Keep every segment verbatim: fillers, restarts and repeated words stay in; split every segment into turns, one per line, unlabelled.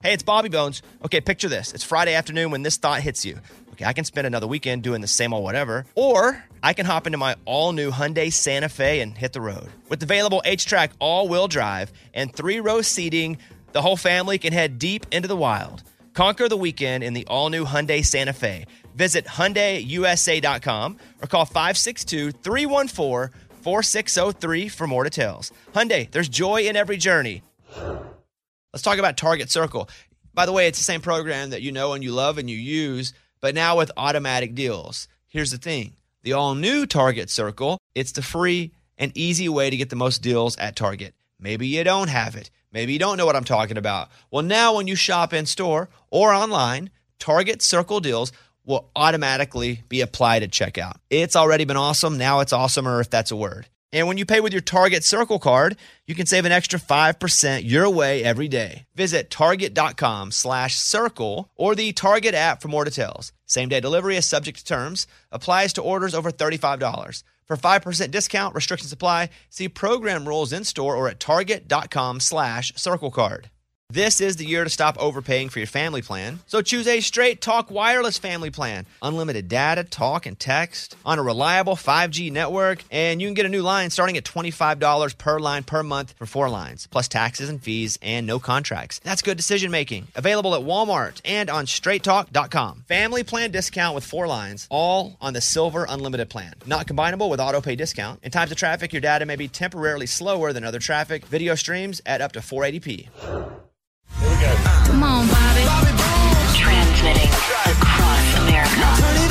Hey, it's Bobby Bones. Okay, picture this. It's Friday afternoon when this thought hits you. Okay, I can spend another weekend doing the same old whatever, or I can hop into my all-new Hyundai Santa Fe and hit the road. With available H-Track all-wheel drive and three-row seating, the whole family can head deep into the wild. Conquer the weekend in the all-new Hyundai Santa Fe. Visit Hyundai U S A dot com or call five six two, three one four, four six zero three for more details. Hyundai, there's joy in every journey. Let's talk about Target Circle. By the way, it's the same program that you know and you love and you use, but now with automatic deals. Here's the thing. The all-new Target Circle, it's the free and easy way to get the most deals at Target. Maybe you don't have it. Maybe you don't know what I'm talking about. Well, now when you shop in-store or online, Target Circle deals will automatically be applied at checkout. It's already been awesome. Now it's awesomer, if that's a word. And when you pay with your Target Circle card, you can save an extra five percent your way every day. Visit target.com slash circle or the Target app for more details. Same-day delivery is subject to terms. Applies to orders over thirty-five dollars. For five percent discount, restrictions apply. See program rules in-store or at target.com slash circle card. This is the year to stop overpaying for your family plan. So choose a Straight Talk Wireless family plan. Unlimited data, talk, and text on a reliable five G network. And you can get a new line starting at twenty-five dollars per line per month for four lines, plus taxes and fees and no contracts. That's good decision making. Available at Walmart and on straight talk dot com. Family plan discount with four lines, all on the Silver Unlimited plan. Not combinable with auto pay discount. In times of traffic, your data may be temporarily slower than other traffic. Video streams at up to four eighty p.
Here we go.
Come on, Bobby.
Bobby Bones.
Transmitting across America.
Turn it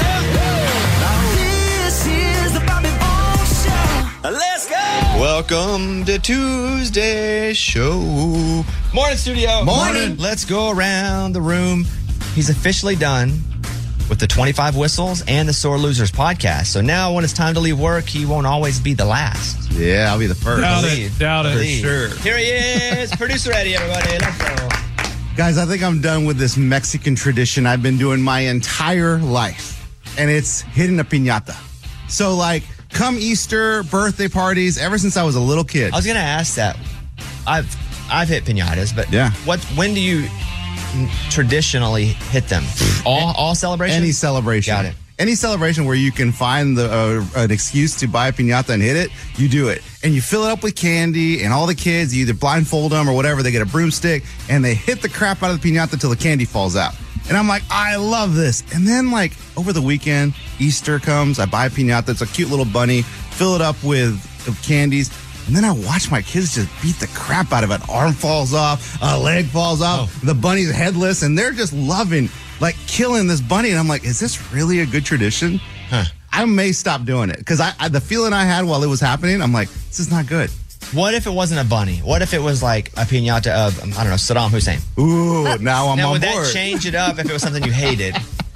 up. This is the Bobby Bones Show. Let's go.
Welcome to Tuesday Show. Morning, studio.
Morning.
Let's go around the room. He's officially done with the twenty-five Whistles and the Sore Losers podcast. So now when it's time to leave work, he won't always be the last.
Yeah, I'll be the first.
Doubt
Believe.
it. Doubt it.
Believe.
For sure.
Here he is. Producer Eddie, everybody. Let's go.
Guys, I think I'm done with this Mexican tradition I've been doing my entire life, and it's hitting a piñata. So, like, come Easter, birthday parties, ever since I was a little kid.
I was going to ask that. I've I've hit piñatas, but
Yeah.
what? When do you traditionally hit them? All all celebrations?
Any celebration.
Got it.
Any celebration where you can find the uh, an excuse to buy a piñata and hit it, you do it. And you fill it up with candy, and all the kids, you either blindfold them or whatever, they get a broomstick, and they hit the crap out of the piñata till the candy falls out. And I'm like, I love this. And then, like, over the weekend, Easter comes, I buy a piñata, it's a cute little bunny, fill it up with, with candies, and then I watch my kids just beat the crap out of it. Arm falls off, a leg falls off,
Oh.
the bunny's headless, and they're just loving, like, killing this bunny. And I'm like, is this really a good tradition?
Huh.
I may stop doing it because I, I the feeling I had while it was happening, I'm like, this is not good.
What if it wasn't a bunny? What if it was like a piñata of, um, I don't know, Saddam Hussein?
Ooh, now I'm
Now,
on
would
board.
that change it up if it was something you hated?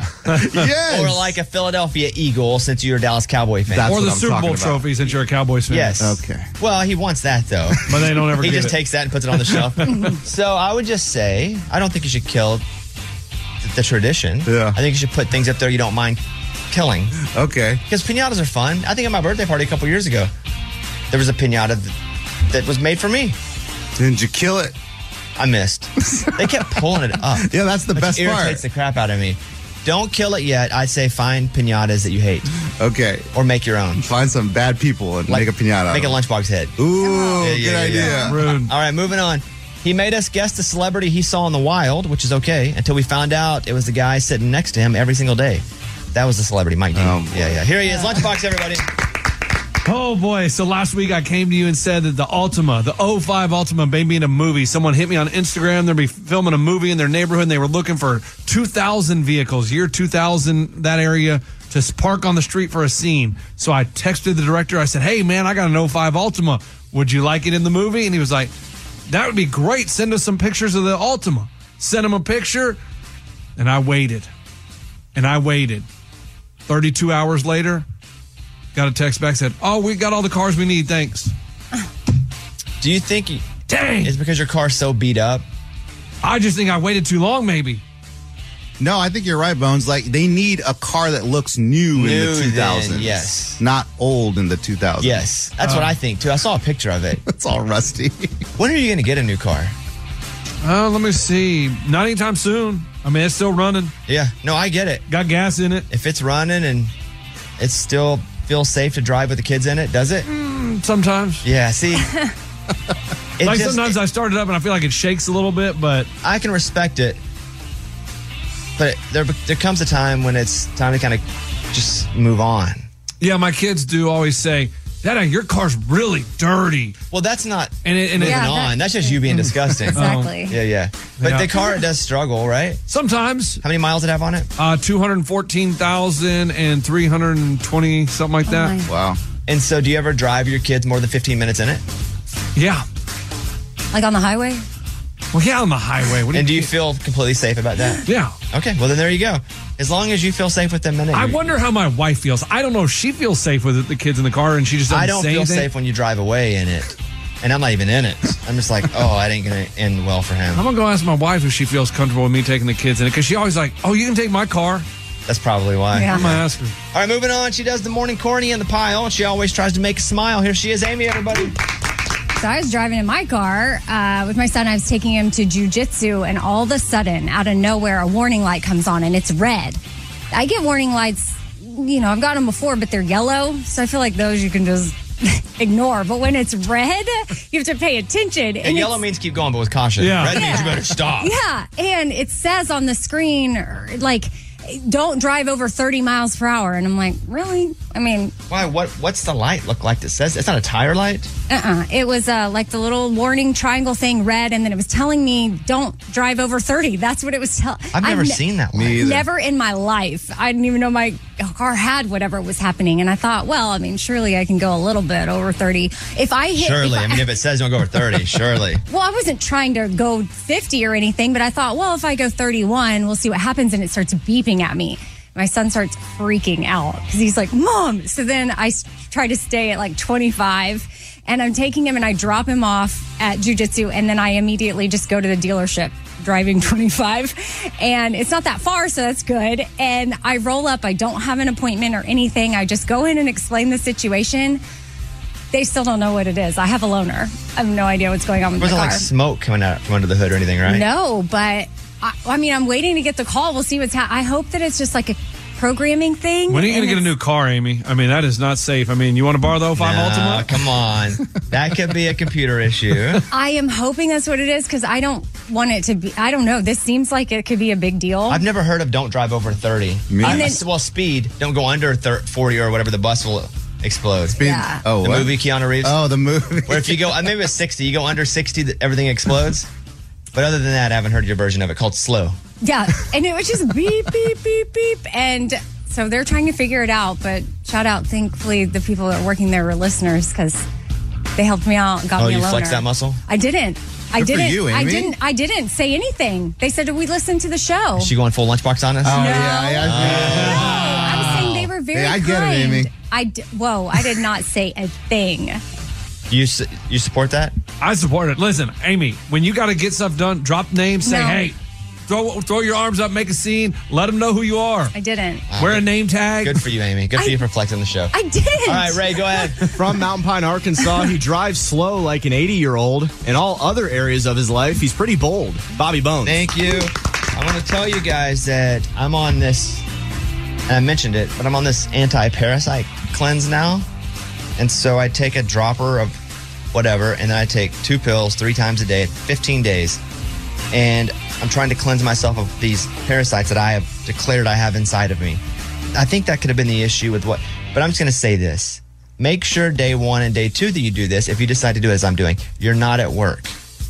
Yes.
Or like a Philadelphia Eagle, since you're a Dallas Cowboy fan?
That's
Or
what
the
I'm
Super
talking
Bowl
about.
trophy since you're a Cowboys fan.
Yes.
Okay.
Well, he wants that, though.
But they don't ever
He
get
just
it.
takes that and puts it on the shelf. So I would just say, I don't think you should kill th- the tradition.
Yeah.
I think you should put things up there you don't mind killing.
Okay.
Because piñatas are fun. I think at my birthday party a couple years ago, there was a piñata th- that was made for me.
Didn't you kill it?
I missed. They kept pulling it up.
Yeah, that's the
which
best
irritates
part.
the crap out of me. Don't kill it yet. I'd say find piñatas that you hate
Okay.
or make your own.
Find some bad people and
Like,
make a piñata.
Make a
out of
lunchbox head.
it. Ooh,
Yeah,
good
yeah,
idea.
yeah.
Rude.
All right, moving on. He made us guess the celebrity he saw in the wild, which is okay, until we found out it was the guy sitting next to him every single day. That was the celebrity, Mike Dean.
Oh, boy.
yeah, yeah. Here he is. Lunchbox, everybody.
Oh boy! So last week I came to you and said that the Altima, the oh five Altima, may be in a movie. Someone hit me on Instagram. They'll be filming a movie in their neighborhood, and they were looking for two thousand vehicles, year two thousand, that area, to park on the street for a scene. So I texted the director. I said, "Hey man, I got an oh five Altima. Would you like it in the movie?" And he was like, "That would be great. Send us some pictures of the Altima." Sent him a picture, and I waited, and I waited. thirty-two hours later. Got a text back, said, "Oh, we got all the cars we need, thanks."
Do you think he,
Dang.
it's because your car's so beat up?
I just think I waited too long, maybe.
No, I think you're right, Bones. Like, they need a car that looks new,
New
in the two thousands.
then, yes.
Not old in the two thousands.
Yes. That's what I think, too. I saw a picture of it.
It's all rusty.
When are you going to get a new car?
Uh, let me see. Not anytime soon. I mean, it's still running.
Yeah. No, I get it.
Got gas in it.
If it's running and it still feels safe to drive with the kids in it, does it?
Mm, sometimes.
Yeah, see? It
like
just-
sometimes
it-
I start it up and I feel like it shakes a little bit, but
I can respect it. But there, there comes a time when it's time to kind of just move on.
yeah, my kids do always say, Dada, your car's really dirty.
Well, that's not
And it, and
moving
it,
Yeah,
on.
that-
That's just you being disgusting.
Exactly.
Yeah, yeah. But
Yeah.
the car does struggle, right?
sometimes
How many miles did it have on it?
uh, two hundred fourteen thousand and three hundred twenty, something like that.
my.
Wow.
And so do you ever drive your kids more than fifteen minutes in it?
Yeah.
Like on the highway?
Well, yeah, on the highway. What
And do you feel completely safe about that?
Yeah.
Okay, well then there you go. As long as you feel safe with them in it.
I
you're-
wonder how my wife feels. I don't know if she feels safe with the kids in the car and she just doesn't
I don't
say
feel
anything.
safe when you drive away in it. And I'm not even in it. I'm just like, oh, that ain't going to end well for him.
I'm going to go ask my wife if she feels comfortable with me taking the kids in it because she always like, oh, you can take my car.
That's probably why.
Yeah.
I'm going to ask her.
All right, moving on. She does the morning corny in the pile, and she always tries to make a smile. Here she is, Amy, everybody.
So I was driving in my car uh, with my son. I was taking him to jujitsu, and all of a sudden, out of nowhere, a warning light comes on, and it's red. I get warning lights, you know, I've got them before, but they're yellow, so I feel like those you can just ignore. But when it's red, you have to pay attention.
And yellow
it's-
means keep going, but with caution.
Yeah.
Red means
Yeah.
you better stop.
Yeah, and it says on the screen, like, don't drive over thirty miles per hour. And I'm like, really? I mean,
Why? What? What's the light look like that says? It's not a tire light?
uh-uh. It was uh, like the little warning triangle thing red, and then it was telling me, don't drive over thirty. That's what it was telling.
I've never seen that light.
Me either.
Never in my life. I didn't even know my car had whatever was happening. And I thought, well, I mean, surely I can go a little bit over thirty. If I hit.
Surely.
if
I mean, if it says don't go over thirty, surely.
Well, I wasn't trying to go fifty or anything, but I thought, well, if I go thirty-one, we'll see what happens. And it starts beeping at me. My son starts freaking out because he's like, Mom. So then I s- try to stay at like twenty-five, and I'm taking him and I drop him off at jujitsu, and then I immediately just go to the dealership driving twenty-five. And it's not that far, so that's good. And I roll up. I don't have an appointment or anything. I just go in and explain the situation. They still don't know what it is. I have a loaner. I have no idea what's going on with
Wasn't
my
like
car.
smoke coming out from under the hood or anything, right?
No, but I, I mean, I'm waiting to get the call. We'll see what's happening. I hope that it's just like a programming thing.
When are you going
and
to get a
it's-
new car, Amy? I mean, that is not safe. I mean, you want to borrow the oh five
Nah,
Ultima?
come on. That could be a computer issue.
I am hoping that's what it is because I don't want it to be. I don't know. This seems like it could be a big deal.
I've never heard of don't drive over thirty.
Me
I-
And then-
well, speed. Don't go under thir- forty or whatever the bus will explode.
Speed-
Yeah.
Oh,
The
what?
movie Keanu Reeves.
Oh, the movie.
Where if you go, uh, maybe it's sixty, you go under sixty, that everything explodes. But other than that, I haven't heard your version of it called slow.
yeah, and it was just beep, beep, beep, beep, and so they're trying to figure it out. But shout out, thankfully, the people that are working there were listeners because they helped me out and got
Oh,
me a
you
loaner.
flexed that muscle?
I didn't. I
Good for
didn't.
you,
I
Amy.
didn't. I didn't say anything. They said, "Did we listen to the show?"
Is she going full lunchbox on us?
Oh,
No.
yeah, yeah.
No, I was saying they were very
Hey, I get it,
kind.
Amy.
I d- whoa, I did not say a thing.
You su- you support that?
I support it. Listen, Amy, when you got to get stuff done, drop names, say,
No.
hey, throw throw your arms up, make a scene, let them know who you are.
I didn't.
Wear a name tag.
Good for you, Amy. Good for
I-
you for flexing the show.
I didn't.
All right, Ray, go ahead.
From Mountain Pine, Arkansas, he drives slow like an eighty-year-old. In all other areas of his life, he's pretty bold. Bobby Bones.
Thank you. I want to tell you guys that I'm on this, and I mentioned it, but I'm on this anti-parasite cleanse now. And so I take a dropper of whatever, and then I take two pills three times a day, fifteen days. And I'm trying to cleanse myself of these parasites that I have declared I have inside of me. I think that could have been the issue with what, but I'm just going to say this. Make sure day one and day two that you do this, if you decide to do it as I'm doing, you're not at work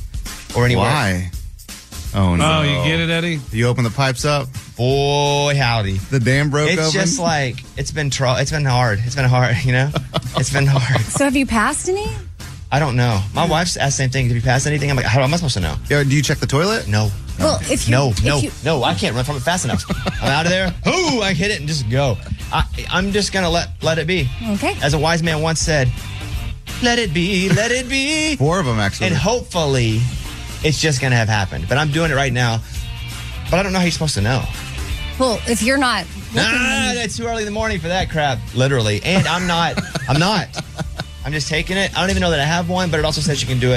or anywhere.
Why? Oh, no.
Oh, you get it, Eddie?
You open the pipes up,
Boy, howdy.
the dam broke
It's
open.
just like it's been tro- it's been hard. It's been hard, you know. It's been hard.
So have you passed any?
I don't know. My wife's asked the same thing. Did you pass anything? I'm like, how am I supposed to know?
Yo, do you check the toilet?
No.
Well, if you
No,
if
no,
you,
no! I can't run from it fast enough. I'm out of there. Ooh, I hit it and just go. I, I'm just gonna let let it be.
Okay.
As a wise man once said, "Let it be, let it be,"
Four of them, actually.
and hopefully, it's just gonna have happened. But I'm doing it right now. But I don't know how you're supposed to know.
well, if you're not looking,
Nah, it's too early in the morning for that crap. Literally. And I'm not. I'm not. I'm just taking it. I don't even know that I have one, but it also says you can do it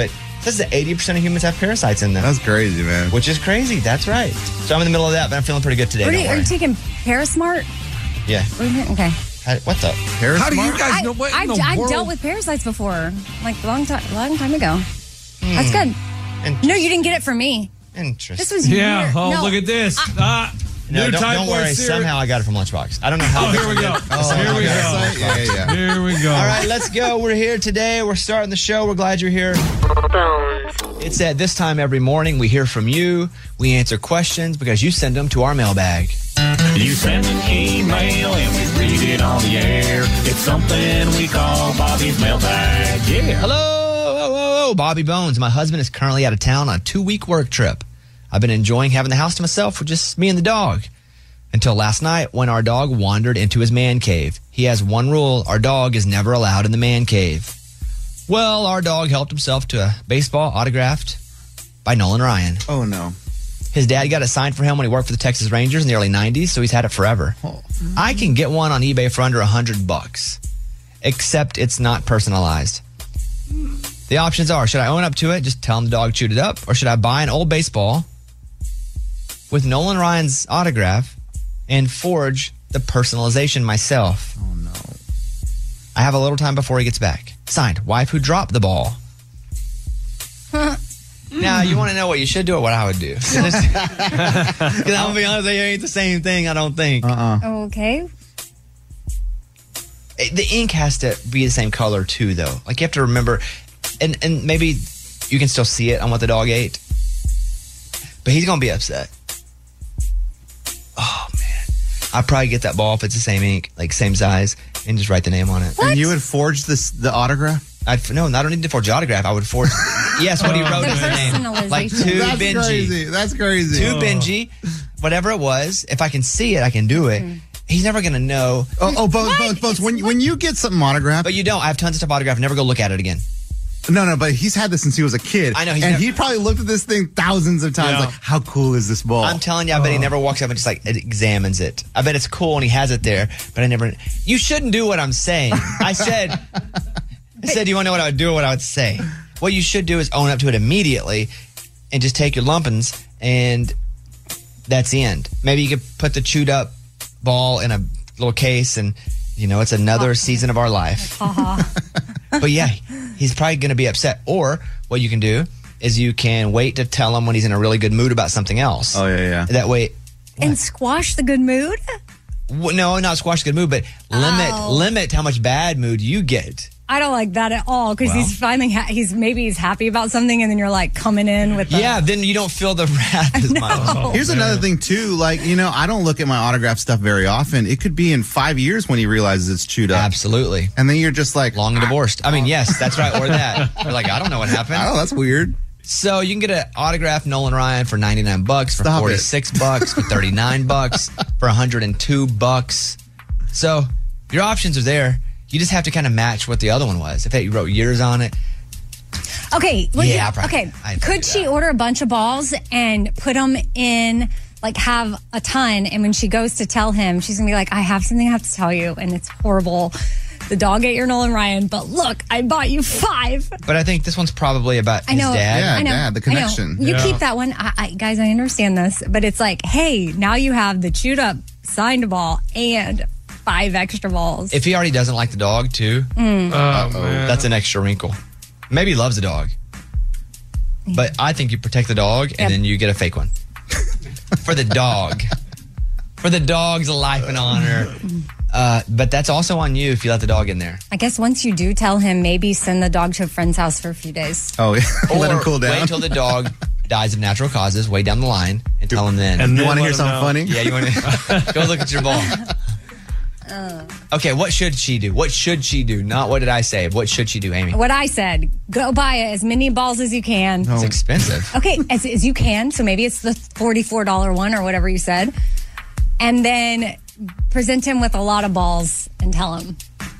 This is eighty percent of humans have parasites in them.
That's crazy, man.
Which is crazy. That's right. So I'm in the middle of that, but I'm feeling pretty good today.
What are,
Don't
you, are
worry.
you taking Parasmart?
Yeah.
What are you- Okay.
How- What's up?
Paris
How do you
Smart?
guys
I,
know what in
I've,
the
I've
world?
dealt with parasites before, like a long time, long time ago. That's good.
Interesting.
No, you didn't get it from me.
Interesting.
This was
Yeah.
year-
Oh,
no,
look at this. Ah,
No,
new
don't,
type
don't worry.
of cereal.
Somehow I got it from Lunchbox. I don't know how.
Oh, here we go. here we go.
Parasite? Yeah, yeah, yeah.
Here we go.
All right, let's go. We're here today. We're starting the show. We're glad you're here. It's at this time every morning. We hear from you. We answer questions because you send them to our mailbag.
You send an email and we read it on the air. It's something we call Bobby's mailbag. Yeah.
Hello, oh, oh, oh, Bobby Bones. My husband is currently out of town on a two-week work trip. I've been enjoying having the house to myself with just me and the dog. Until last night when our dog wandered into his man cave. He has one rule. Our dog is never allowed in the man cave. Well, our dog helped himself to a baseball autographed by Nolan Ryan.
Oh, no.
His dad got it signed for him when he worked for the Texas Rangers in the early nineties, so he's had it forever. I can get one on eBay for under one hundred bucks, except it's not personalized. The options are, should I own up to it, just tell him the dog chewed it up, or should I buy an old baseball with Nolan Ryan's autograph and forge the personalization myself?
Oh, no.
I have a little time before he gets back. Signed, wife who dropped the ball. Now, you want to know what you should do or what I would do? Because I'm going to be honest, it ain't the same thing, I don't think.
Uh-uh.
Okay.
It- the ink has to be the same color, too, though. Like, you have to remember, and, and maybe you can still see it on what the dog ate, but he's going to be upset. Oh, man. I'd probably get that ball if it's the same ink, like same size, and just write the name on it.
And you would forge this the autograph?
I'd, no, I don't need to forge the autograph. I would forge, yes, what he wrote
The
in the name. Like,
personalization.
to
That's
Benji.
crazy. That's crazy.
To Benji, whatever it was, if I can see it, I can do it. He's never going to know.
Oh, oh Bones, Bones, Bones. When, when you get something autographed,
But you don't. I have tons of stuff autographed. Never go look at it again.
no, no, but he's had this since he was a kid.
I know, he's
and
never-
he probably looked at this thing thousands of times.
Yeah.
Like, how cool is this ball?
I'm telling you, I bet he never walks up and just like examines it. I bet it's cool and he has it there, but I never. You shouldn't do what I'm saying. I said, I said, you want to know what I would do or what I would say? What you should do is own up to it immediately and just take your lumpins and that's the end. Maybe you could put the chewed up ball in a little case and, you know, it's another season of our life. But yeah, he's probably going to be upset. Or what you can do is you can wait to tell him when he's in a really good mood about something else.
Oh, yeah, yeah.
That way,
And squash the good mood?
w- no, not squash good mood, but limit
Oh.
limit how much bad mood you get.
I don't like that at all because he's finally, ha- he's maybe he's happy about something and then you're like coming in with the,
Yeah, then you don't feel the wrath as much.
Here's another thing, too. Like, you know, I don't look at my autograph stuff very often. It could be in five years when he realizes it's chewed up.
Absolutely.
And then you're just like,
Long and divorced. I mean, yes, that's right. Or that. You're like, I don't know what happened.
oh, that's weird.
So you can get an autographed Nolan Ryan for ninety-nine bucks, for
Stop it.
forty-six bucks, for thirty-nine bucks, for one hundred two bucks. So your options are there. You just have to kind of match what the other one was. If you wrote years on it,
Okay. well,
Yeah,
you-
I probably-
okay.
I'd
Could
do
she
that.
order a bunch of balls and put them in, like, have a ton? And when she goes to tell him, she's going to be like, I have something I have to tell you, and it's horrible. The dog ate your Nolan Ryan, but look, I bought you five.
but I think this one's probably about
I
his
know.
dad.
Yeah,
I know.
Dad, the
I know.
connection.
You
Yeah.
keep that one. I, I, guys, I understand this, but it's like, hey, now you have the chewed up signed ball and five extra balls.
If he already doesn't like the dog too,
Oh, man.
that's an extra wrinkle. Maybe he loves the dog. But I think you protect the dog and
Yep.
then you get a fake one. For the dog. For the dog's life and honor. Uh, but that's also on you if you let the dog in there.
I guess once you do tell him, maybe send the dog to a friend's house for a few days.
Oh, yeah. Let him
Or
cool down.
Wait until the dog dies of natural causes way down the line and tell him then.
And
you
then
want to
let
hear
him
something
know.
funny?
Yeah, you want to go look at your ball. Okay, what should she do? What should she do? Not what did I say? What should she do, Amy?
What I said, go buy as many balls as you can.
It's expensive.
Okay, as, as you can. So maybe it's the forty-four dollars one or whatever you said. And then present him with a lot of balls and tell him.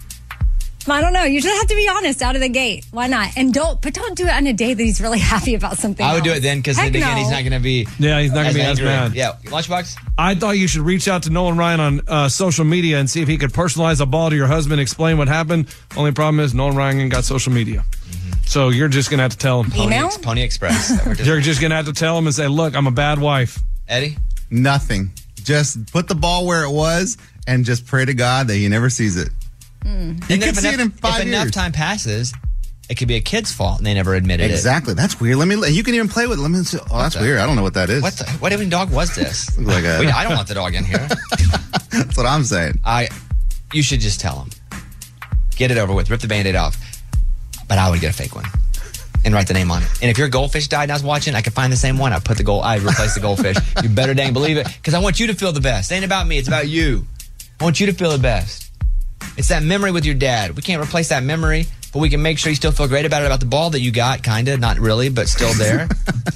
I don't know. You just have to be honest out of the gate. Why not? And don't, but don't do it on a day that he's really happy about something
I would do
else.
it then because
Heck
then again,
no.
he's not going to be.
Yeah, he's not going to be as
angry.
mad.
Yeah, Lunchbox?
I thought you should reach out to Nolan Ryan on uh, social media and see if he could personalize a ball to your husband, explain what happened. Only problem is Nolan Ryan ain't got social media. So you're just going to have to tell him.
Email?
Pony, Pony Express. That we're just-
You're just going to have to tell him and say, look, I'm a bad wife.
Eddie?
Nothing. Just put the ball where it was and just pray to God that he never sees it. You
And
could
if
see
enough,
it in five
if
years.
enough time passes, it could be a kid's fault and they never admitted
Exactly. That's weird. Let me. You can even play with. Let me. See. Oh, that's
the-
weird. I don't know what that is.
it. What the, what even dog was this?
Looks like a-
Wait, I don't want the dog in here.
That's what I'm saying.
I, you should just tell him. Get it over with. Rip the Band-Aid off. But I would get a fake one and write the name on it. And if your goldfish died and I was watching, I could find the same one. I put the gold. I replaced the goldfish. You better dang believe it, because I want you to feel the best. It ain't about me. It's about you. I want you to feel the best. It's that memory with your dad. We can't replace that memory, but we can make sure you still feel great about it, about the ball that you got, kind of, not really, but still there.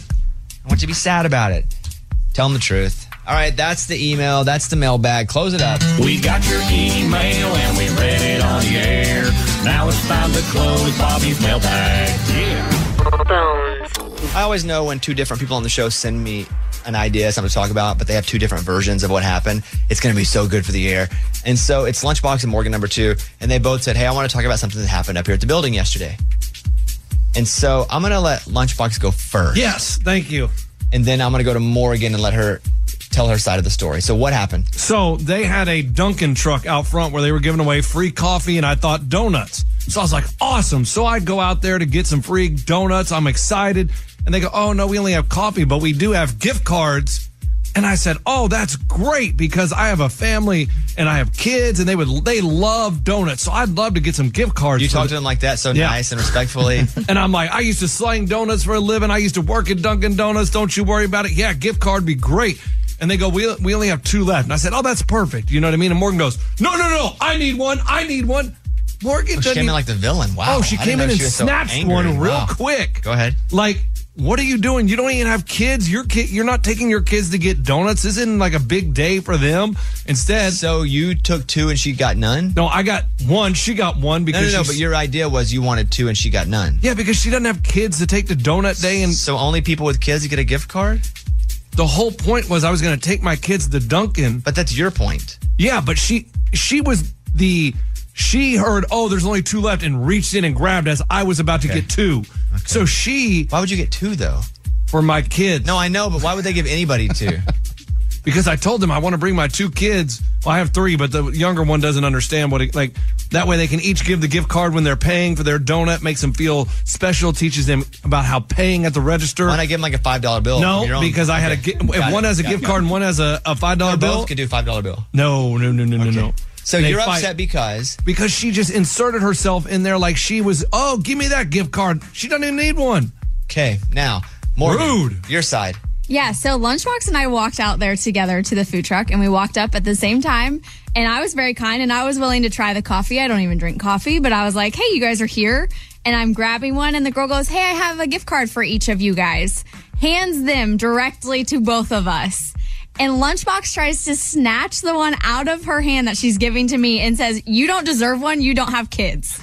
I want you to be sad about it. Tell them the truth. All right, that's the email. That's the mailbag. Close it up.
We got your email and we read it on the air. Now it's time to close Bobby's mailbag. Yeah.
I always know when two different people on the show send me an idea, something to talk about, but they have two different versions of what happened. It's going to be so good for the air. And so it's Lunchbox and Morgan number two, and they both said, hey, I want to talk about something that happened up here at the building yesterday. And so I'm going to let Lunchbox go first.
Yes, thank you.
And then I'm going to go to Morgan and let her tell her side of the story. So what happened?
So they had a Dunkin' truck out front where they were giving away free coffee, and I thought donuts. So I was like, awesome. So I'd go out there to get some free donuts. I'm excited. And they go, oh, no, we only have coffee, but we do have gift cards. And I said, oh, that's great, because I have a family and I have kids, and they would they love donuts. So I'd love to get some gift cards.
You
for
talked
the-
to them like that, so
Yeah.
nice and respectfully.
And I'm like, I used to sling donuts for a living. I used to work at Dunkin' Donuts. Don't you worry about it. Yeah, gift card would be great. And they go, we, we only have two left. And I said, oh, that's perfect. You know what I mean? And Morgan goes, no, no, no, I need one. I need one. Morgan
Oh, she
doesn't
came in
even-
like the villain. Wow.
Oh, she
I didn't
came
know
in and
she was so
snatched
angry.
one real
Wow.
quick.
Go ahead.
Like, what are you doing? You don't even have kids. Your kid, you're not taking your kids to get donuts. This isn't like a big day for them. Instead,
So you took two and she got none?
no, I got one. She got one
No,
because
no, no,
she's-
but your idea was you wanted two and she got none.
yeah, because she doesn't have kids to take to donut day, and
So only people with kids get a gift card?
the whole point was I was going to take my kids to Dunkin'.
But that's your point.
Yeah, but she she was the she heard, oh, there's only two left, and reached in and grabbed as I was about to
Okay.
get two. So she
Why would you get two, though?
for my kids.
No, I know, but why would they give anybody two?
Because I told them I want to bring my two kids. Well, I have three, but the younger one doesn't understand what it, like, that way they can each give the gift card when they're paying for their donut, makes them feel special, teaches them about how paying at the register.
Why not give them like a five dollar bill?
No,
from your own?
because I had a,
Okay.
gi- if
Got
one
it.
has a
Got
gift
it.
card and one has a, a five dollar
No,
bill.
both could do a five dollar bill.
No, no, no, no, no, no.
So
They
you're
fight.
upset because
Because she just inserted herself in there like she was, oh, give me that gift card. She doesn't even need one.
okay, now Morgan,
Rude.
your side.
Yeah, so Lunchbox and I walked out there together to the food truck, and we walked up at the same time. And I was very kind, and I was willing to try the coffee. I don't even drink coffee, but I was like, hey, you guys are here. And I'm grabbing one, and the girl goes, hey, I have a gift card for each of you guys. Hands them directly to both of us. And Lunchbox tries to snatch the one out of her hand that she's giving to me and says, you don't deserve one. You don't have kids.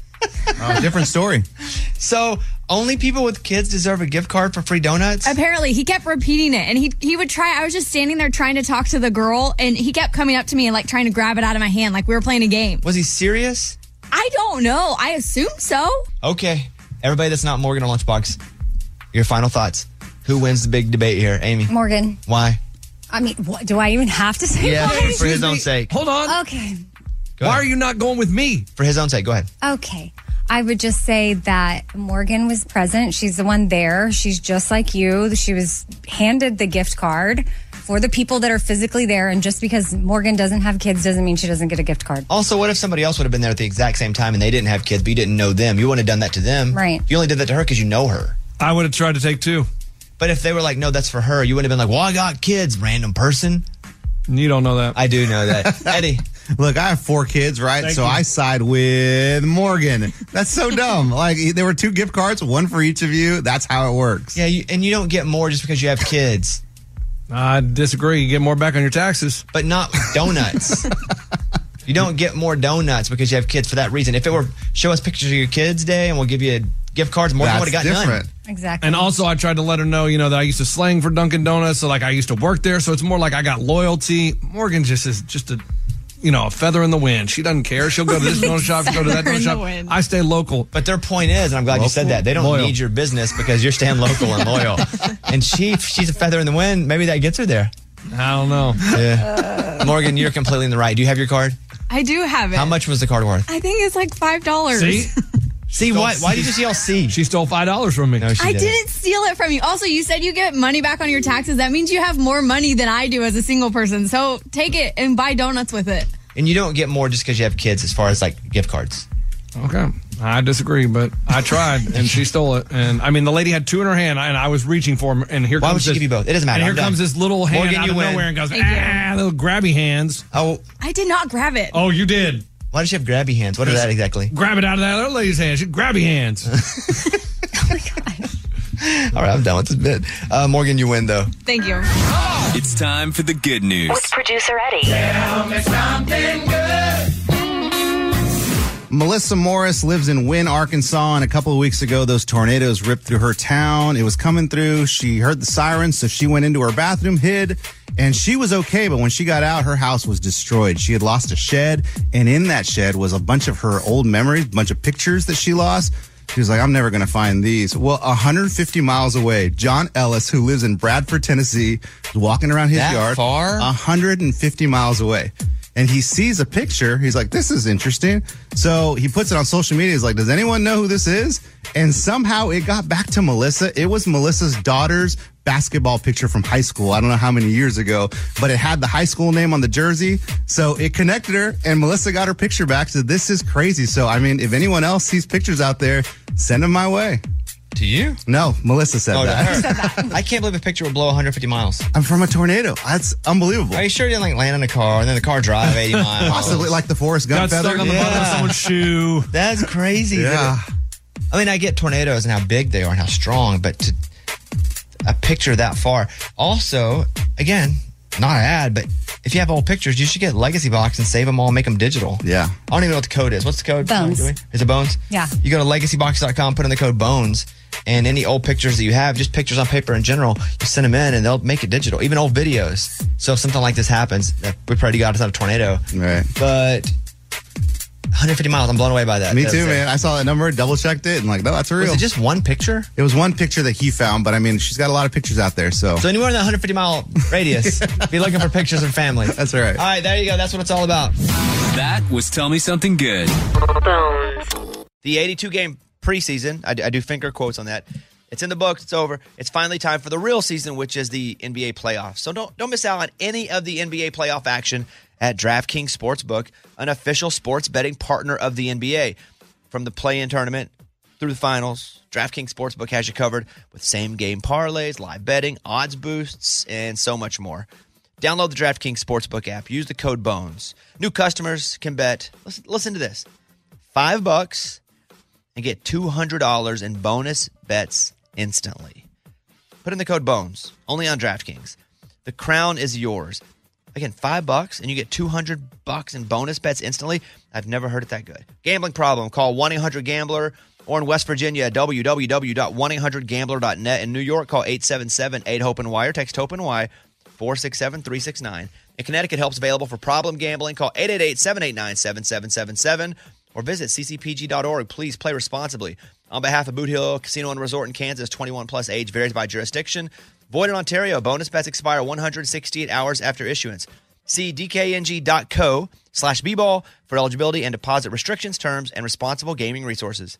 Oh, different story.
So only people with kids deserve a gift card for free donuts?
Apparently, he kept repeating it, and he he would try. I was just standing there trying to talk to the girl, and he kept coming up to me and like trying to grab it out of my hand, like we were playing a game.
Was he serious?
I don't know. I assume so.
Okay. Everybody that's not Morgan or Lunchbox, your final thoughts. Who wins the big debate here? Amy.
Morgan.
Why?
I mean, what, do I even have to say
Yeah,
why?
for
Excuse
his own
me.
sake.
Hold on.
Okay.
Go
Why
ahead.
are you not going with me?
For his own sake, go ahead.
Okay. I would just say that Morgan was present. She's the one there. She's just like you. She was handed the gift card for the people that are physically there. And just because Morgan doesn't have kids doesn't mean she doesn't get a gift card.
Also, what if somebody else would have been there at the exact same time and they didn't have kids, but you didn't know them? You wouldn't have done that to them.
Right.
You only did that to her because you know her.
I would have tried to take two.
But if they were like, no, that's for her, you wouldn't have been like, well, I got kids, random person.
You don't know that.
I do know that. Eddie.
Look, I have four kids, right?
Thank
so
you.
I side with Morgan. That's so dumb. Like, there were two gift cards, one for each of you. That's how it works.
Yeah, you, and you don't get more just because you have kids,
I disagree. You get more back on your taxes.
but not donuts. You don't get more donuts because you have kids for that reason. If it were show us pictures of your kids' day and we'll give you gift cards, Morgan would
That's
have got
different.
none.
Exactly.
And also, I tried to let her know, you know, that I used to slang for Dunkin' Donuts. So, like, I used to work there. So it's more like I got loyalty. Morgan just is just a you know, a feather in the wind. She doesn't care. She'll go to this donut shop, she'll go to that
Feather
donut
in the
shop.
wind.
I stay local.
But their point is, and I'm glad you said that, they don't
Loyal.
need your business because you're staying local and loyal. And she, she's a feather in the wind. Maybe that gets her there.
I don't know.
Yeah. Morgan, you're completely in the right. Do you have your card?
I do have it.
How much was the card worth?
I think it's like five dollars.
See?
See, why, why did you see all C?
She stole five dollars from me.
No, she
I
didn't.
didn't steal it from you. Also, you said you get money back on your taxes. That means you have more money than I do as a single person. So take it and buy donuts with it.
And you don't get more just because you have kids as far as like gift cards.
Okay. I disagree, but I tried, and she stole it. And I mean, the lady had two in her hand, and I was reaching for them. And here
Why
comes
would she
this,
give you both? It doesn't matter.
And here
I'm done.
comes this little hand
Morgan,
out
you
of
win.
nowhere and goes,
Thank
ah, little grabby hands.
Oh,
I did not grab it.
Oh, you did.
why does she have grabby hands? What is that exactly?
Grab it out of that other lady's hand. She grabby hands.
All right, I'm done with this bit. Uh, Morgan, you win though.
Thank you.
It's time for the good news.
With producer Eddie.
Tell me something good.
Melissa Morris lives in Wynne, Arkansas, and a couple of weeks ago, those tornadoes ripped through her town. It was coming through. She heard the sirens, so she went into her bathroom, hid, and she was okay. But when she got out, her house was destroyed. She had lost a shed, and in that shed was a bunch of her old memories, a bunch of pictures that she lost. She was like, I'm never going to find these. Well, one hundred fifty miles away, John Ellis, who lives in Bradford, Tennessee, was walking around his
That
yard.
far?
one hundred fifty miles away. And he sees a picture. He's like, this is interesting. So he puts it on social media. He's like, does anyone know who this is? And somehow it got back to Melissa. It was Melissa's daughter's basketball picture from high school. I don't know how many years ago, but it had the high school name on the jersey. So it connected her, and Melissa got her picture back. So this is crazy. So, I mean, if anyone else sees pictures out there, send them my way.
To you?
No, Melissa said
Oh,
that.
to her. I can't believe a picture would blow one hundred fifty miles.
I'm from a tornado. That's unbelievable.
Are you sure you didn't like land in a car and then the car drive eighty miles?
Possibly like the Forrest Gump
Got
feather.
stuck on the
Yeah.
bottom of someone's shoe.
That's crazy.
Yeah.
I mean, I get tornadoes and how big they are and how strong, but to a picture that far. Also, again, not an ad, but if you have old pictures, you should get Legacy Box and save them all, make them digital.
Yeah.
I don't even know what the code is. What's the code?
Bones.
Is it Bones?
Yeah.
You go to legacy box dot com, put in the code BONES, and any old pictures that you have, just pictures on paper in general, you send them in and they'll make it digital. Even old videos. So if something like this happens, uh, we pray to God it's not a tornado.
Right.
But one hundred fifty miles, I'm blown away by that.
Me
That's
too,
it.
man. I saw that number, double checked it, and like, no, that's real.
Was it just one picture?
It was one picture that he found, but I mean, she's got a lot of pictures out there, so.
So anywhere in that one hundred fifty mile radius, be looking for pictures of family.
That's right.
All right, there you go. That's what it's all about.
That was Tell Me Something Good.
Bones.
The eighty-two game preseason, I, I do finger quotes on that. It's in the books. It's over. It's finally time for the real season, which is the N B A playoffs. So don't don't miss out on any of the N B A playoff action at DraftKings Sportsbook, an official sports betting partner of the N B A. From the play-in tournament through the finals, DraftKings Sportsbook has you covered with same-game parlays, live betting, odds boosts, and so much more. Download the DraftKings Sportsbook app. Use the code BONES. New customers can bet, listen, listen to this, five bucks and get two hundred dollars in bonus bets instantly. Put in the code BONES, only on DraftKings. The crown is yours. Again, five bucks and you get two hundred bucks in bonus bets instantly. I've never heard it that good. Gambling problem? Call one eight hundred gambler, or in West Virginia, w w w dot one eight hundred gambler dot net. In New York, call eight seven seven eight hope and Y or text HOPE and Y four six seven three six nine. In Connecticut, help's available for problem gambling. Call eight eight eight seven eight nine seven seven seven seven or visit c c p g dot org. Please play responsibly. On behalf of Boot Hill Casino and Resort in Kansas, twenty-one plus age varies by jurisdiction. Void in Ontario. Bonus bets expire one hundred sixty-eight hours after issuance. See d k n g dot co slash b ball for eligibility and deposit restrictions, terms, and responsible gaming resources.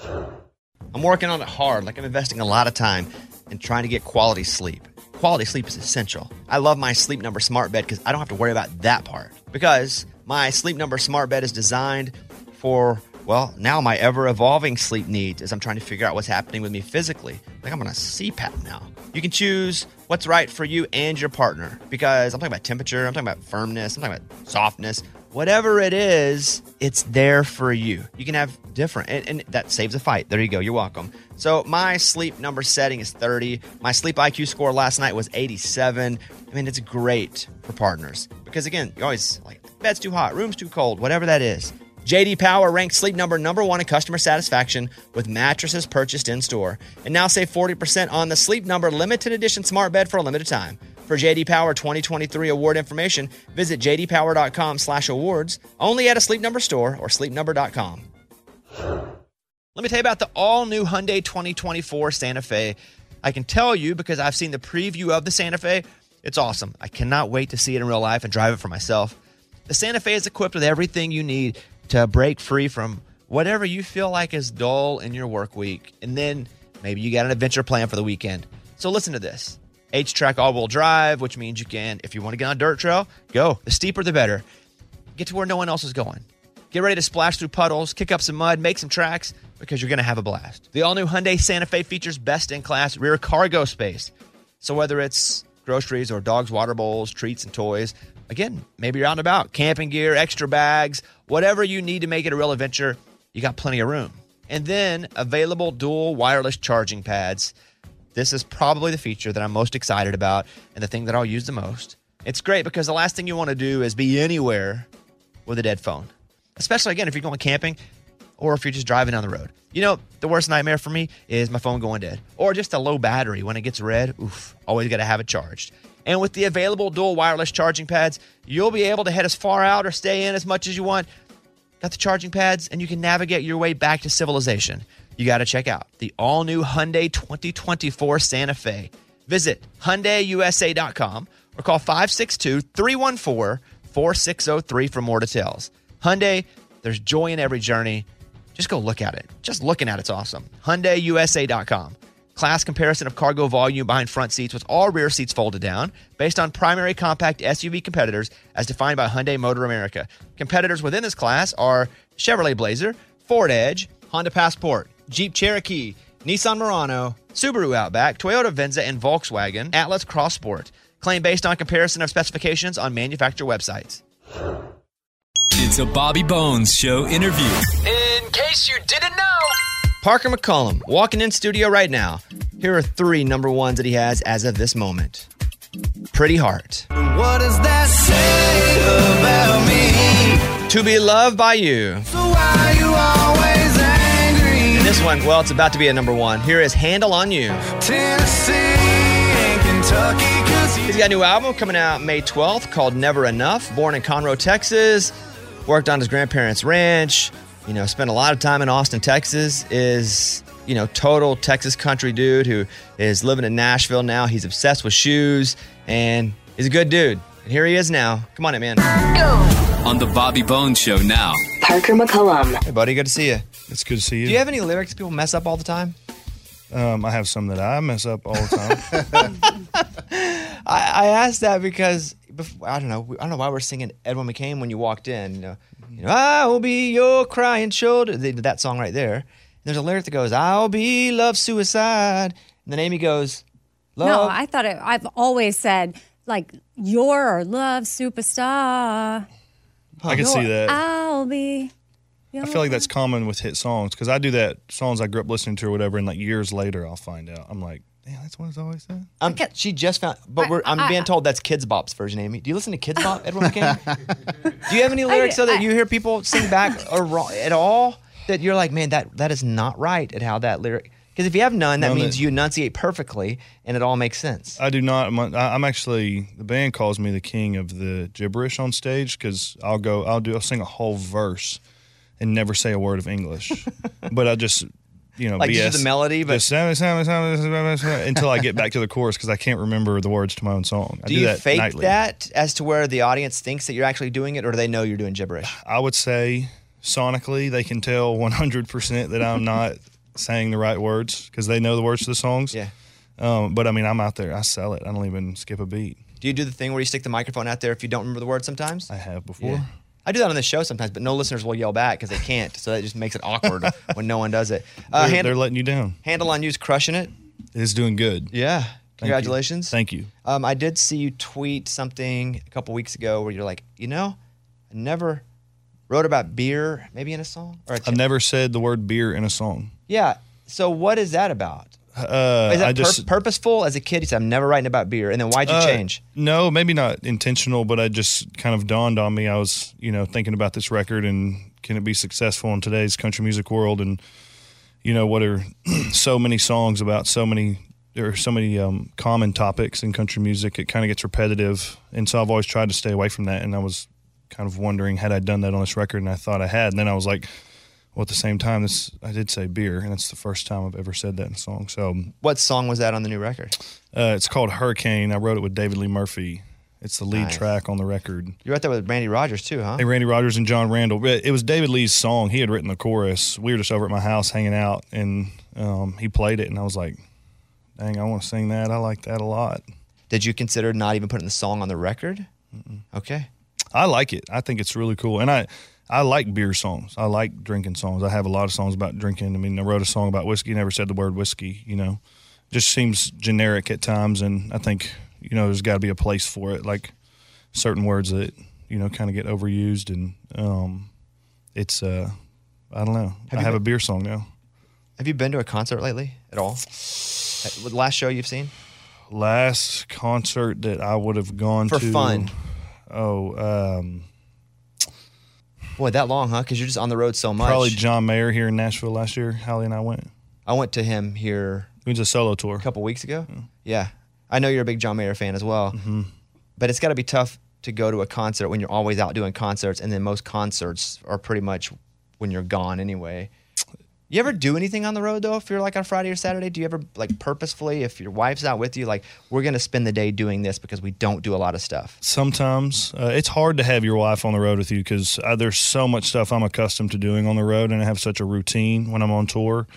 I'm working on it hard. Like, I'm investing a lot of time in trying to get quality sleep. Quality sleep is essential. I love my Sleep Number smart bed because I don't have to worry about that part. Because my Sleep Number smart bed is designed for, well, now my ever-evolving sleep needs as I'm trying to figure out what's happening with me physically. Like, I'm on a C PAP now. You can choose what's right for you and your partner because I'm talking about temperature, I'm talking about firmness, I'm talking about softness. Whatever it is, it's there for you. You can have different, and, and that saves a fight. There you go. You're welcome. So my Sleep Number setting is thirty. My Sleep I Q score last night was eighty-seven. I mean, it's great for partners because, again, you're always like, bed's too hot, room's too cold, whatever that is. J D Power ranked Sleep Number number one in customer satisfaction with mattresses purchased in-store. And now save forty percent on the Sleep Number limited edition smart bed for a limited time. For J D Power twenty twenty-three award information, visit jdpower.com slash awards, only at a Sleep Number store or sleep number dot com. Let me tell you about the all-new Hyundai twenty twenty-four Santa Fe. I can tell you because I've seen the preview of the Santa Fe. It's awesome. I cannot wait to see it in real life and drive it for myself. The Santa Fe is equipped with everything you need to break free from whatever you feel like is dull in your work week. And then maybe you got an adventure plan for the weekend. So listen to this. H-Track all-wheel drive, which means you can, if you want to get on a dirt trail, go. The steeper, the better. Get to where no one else is going. Get ready to splash through puddles, kick up some mud, make some tracks, because you're going to have a blast. The all-new Hyundai Santa Fe features best-in-class rear cargo space. So whether it's groceries or dogs' water bowls, treats, and toys, again, maybe you're out and about, camping gear, extra bags, whatever you need to make it a real adventure, you got plenty of room. And then available dual wireless charging pads. This is probably the feature that I'm most excited about and the thing that I'll use the most. It's great because the last thing you want to do is be anywhere with a dead phone. Especially, again, if you're going camping or if you're just driving down the road. You know, the worst nightmare for me is my phone going dead. Or just a low battery when it gets red. Oof, always got to have it charged. And with the available dual wireless charging pads, you'll be able to head as far out or stay in as much as you want. Got the charging pads, and you can navigate your way back to civilization. You got to check out the all-new Hyundai twenty twenty-four Santa Fe. Visit Hyundai U S A dot com or call five six two, three one four, four six zero three for more details. Hyundai, there's joy in every journey. Just go look at it. Just looking at it's awesome. Hyundai U S A dot com. Class comparison of cargo volume behind front seats with all rear seats folded down based on primary compact S U V competitors as defined by Hyundai Motor America. Competitors within this class are Chevrolet Blazer, Ford Edge, Honda Passport, Jeep Cherokee, Nissan Murano, Subaru Outback, Toyota Venza, and Volkswagen Atlas Cross Sport. Claim based on comparison of specifications on manufacturer websites.
It's a Bobby Bones Show interview.
In case you didn't know, Parker McCollum walking in studio right now. Here are three number ones that he has as of this moment. Pretty Heart.
What does that say about me?
To Be Loved by You.
So why are you always angry?
And this one, well, it's about to be a number one. Here is Handle on You.
Tennessee and Kentucky, 'cause
He's got a new album coming out May twelfth called Never Enough. Born in Conroe, Texas. Worked on his grandparents' ranch. You know, spent a lot of time in Austin, Texas. Is, you know, total Texas country dude who is living in Nashville now. He's obsessed with shoes, and he's a good dude. And here he is now. Come on in, man.
Go! On the Bobby Bones Show now.
Parker McCollum.
Hey, buddy. Good to see you.
It's good to see you.
Do you have any lyrics people mess up all the time?
Um, I have some that I mess up all the time.
I, I asked that because, before, I don't know, I don't know why we're singing Edwin McCain when you walked in. You know, you know, I will be your crying shoulder. They did that song right there. And there's a lyric that goes, I'll be love suicide. And then Amy goes, love.
No, I thought it, I've always said, like, your love superstar.
I can see that.
I'll be.
I feel like that's common with hit songs because I do that songs I grew up listening to or whatever, and like years later I'll find out. I'm like, damn, that's what it's always said.
Um, she just found, but we're, I'm
I-
being told that's Kids Bop's version, Amy. Do you listen to Kids Bop, Edwin McCain? Do you have any lyrics so that you hear people sing back or wrong, at all that you're like, man, that that is not right at how that lyric? Because if you have none, that
None
means
that-
you enunciate perfectly and it all makes sense.
I do not. I'm, I'm actually the band calls me the king of the gibberish on stage because I'll go, I'll do, I'll sing a whole verse and never say a word of English, but I just, you know,
Like
B S
just the melody, but
just until I get back to the chorus because I can't remember the words to my own song. I
do
do,
you
that
fake
nightly.
that as to where the audience thinks that you're actually doing it, or do they know you're doing gibberish?
I would say sonically they can tell one hundred percent that I'm not saying the right words because they know the words to the songs.
Yeah.
Um, but I mean, I'm out there. I sell it. I don't even skip a beat.
Do you do the thing where you stick the microphone out there if you don't remember the word sometimes?
I have before.
Yeah. I do that on the show sometimes, but no listeners will yell back because they can't. So that just makes it awkward when no one does it. Uh,
they're,
hand-
they're letting you down.
Handle on You's crushing it.
It's doing good.
Yeah.
Thank
Congratulations.
you. Thank you.
Um, I did see you tweet something a couple weeks ago where you're like, you know, I never wrote about beer, maybe in a song. Or a
I've never said the word beer in a song.
Yeah. So what is that about?
Uh,
is that
I
pur-
just
purposeful? As a kid, you said, I'm never writing about beer. And then why'd you
Uh,
change?
No, maybe not intentional, but I just kind of dawned on me. I was, you know, thinking about this record and can it be successful in today's country music world? And, you know, what are so many songs about so many there are so many um, common topics in country music. It kind of gets repetitive, and so I've always tried to stay away from that. And I was kind of wondering, had I done that on this record? And I thought I had. And then I was like, well, at the same time, this I did say beer, and it's the first time I've ever said that in a song. So,
what song was that on the new record?
Uh, it's called Hurricane. I wrote it with David Lee Murphy. It's the lead
Nice.
track on the record.
You wrote that with Randy Rogers too, huh?
Hey, Randy Rogers and John Randall. It was David Lee's song. He had written the chorus. We were just over at my house hanging out, and um, he played it, and I was like, dang, I want to sing that. I like that a lot.
Did you consider not even putting the song on the record?
Mm-mm.
Okay.
I like it. I think it's really cool. And I, I like beer songs. I like drinking songs. I have a lot of songs about drinking. I mean, I wrote a song about whiskey, never said the word whiskey, you know. Just seems generic at times, and I think, you know, there's got to be a place for it. Like certain words that, you know, kind of get overused, and um, it's, uh, I don't know.
Have
I
you
have
been-
a beer song now.
Have you been to a concert lately at all? The last show you've seen?
Last concert that I would have gone
For
to.
fun.
Oh, um,
Boy, that long, huh? Because you're just on the road so much.
probably John Mayer here in Nashville last year. Hallie and I went.
I went to him here
It was a solo tour.
a couple weeks ago. Yeah. I know you're a big John Mayer fan as well.
Mm-hmm.
But it's got to be tough to go to a concert when you're always out doing concerts, and then most concerts are pretty much when you're gone anyway. You ever do anything on the road, though, if you're like on Friday or Saturday? Do you ever, like, purposefully, if your wife's out with you, like, we're going to spend the day doing this because we don't do a lot of stuff?
Sometimes uh, it's hard to have your wife on the road with you because uh, there's so much stuff I'm accustomed to doing on the road, and I have such a routine when I'm on tour.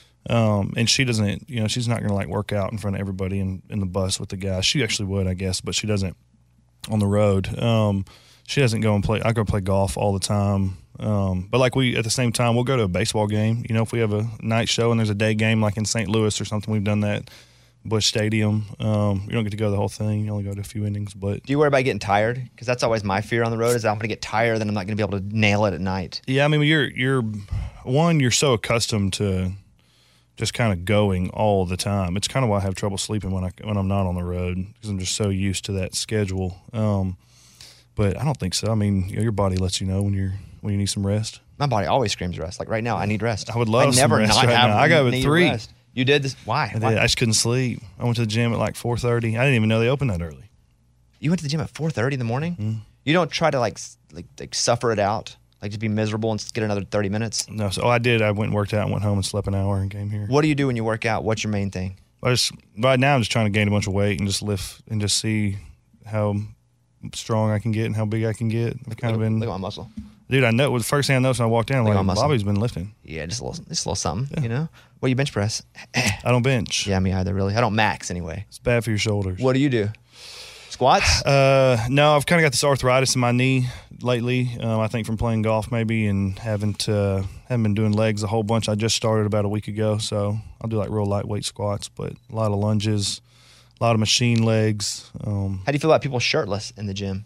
Um, and she doesn't, you know, she's not going to like work out in front of everybody in, in the bus with the guys. She actually would, I guess, but she doesn't on the road. Um, she doesn't go and play. I go play golf all the time. Um, but like we, at the same time, we'll go to a baseball game. You know, if we have a night show and there's a day game like in Saint Louis or something, we've done that. Busch Stadium. Um, you don't get to go the whole thing. You only go to a few innings. But
Do you worry about getting tired? Because that's always my fear on the road is that I'm going to get tired, then I'm not going to be able to nail it at night.
yeah, I mean, you're you're one. You're so accustomed to just kind of going all the time. It's kind of why I have trouble sleeping when I when I'm not on the road because I'm just so used to that schedule. Um, but I don't think so. I mean, you know, your body lets you know when you're when you need some rest.
My body always screams rest. Like right now, I need rest.
I would love
I
some
never
rest
not
right
have
now. I got with
need
three.
rest. You did this? Why?
I, did.
Why?
I just couldn't sleep. I went to the gym at like four thirty. I didn't even know they opened that early.
You went to the gym at four thirty in the morning?
Mm-hmm.
You don't try to like, s- like like suffer it out? Like just be miserable and get another thirty minutes?
No, so oh, I did. I went and worked out and went home and slept an hour and came here.
What do you do when you work out? What's your main thing?
I just right now I'm just trying to gain a bunch of weight and just lift and just see how strong I can get and how big I can get. I've kind of been
Look at my muscle.
dude. I know the first thing I noticed when I walked in, I'm
Look at
like
my muscle.
Bobby's been lifting.
Yeah, just a little, just a little something, you know? What do you bench press?
I don't bench.
Yeah, me either, really. I don't max anyway.
It's bad for your shoulders.
What do you do? Squats?
Uh, no, I've kind of got this arthritis in my knee lately. Um, I think from playing golf maybe and haven't uh, haven't been doing legs a whole bunch. I just started about a week ago, so I'll do like real lightweight squats, but a lot of lunges, a lot of machine legs. Um,
How do you feel about people shirtless in the gym?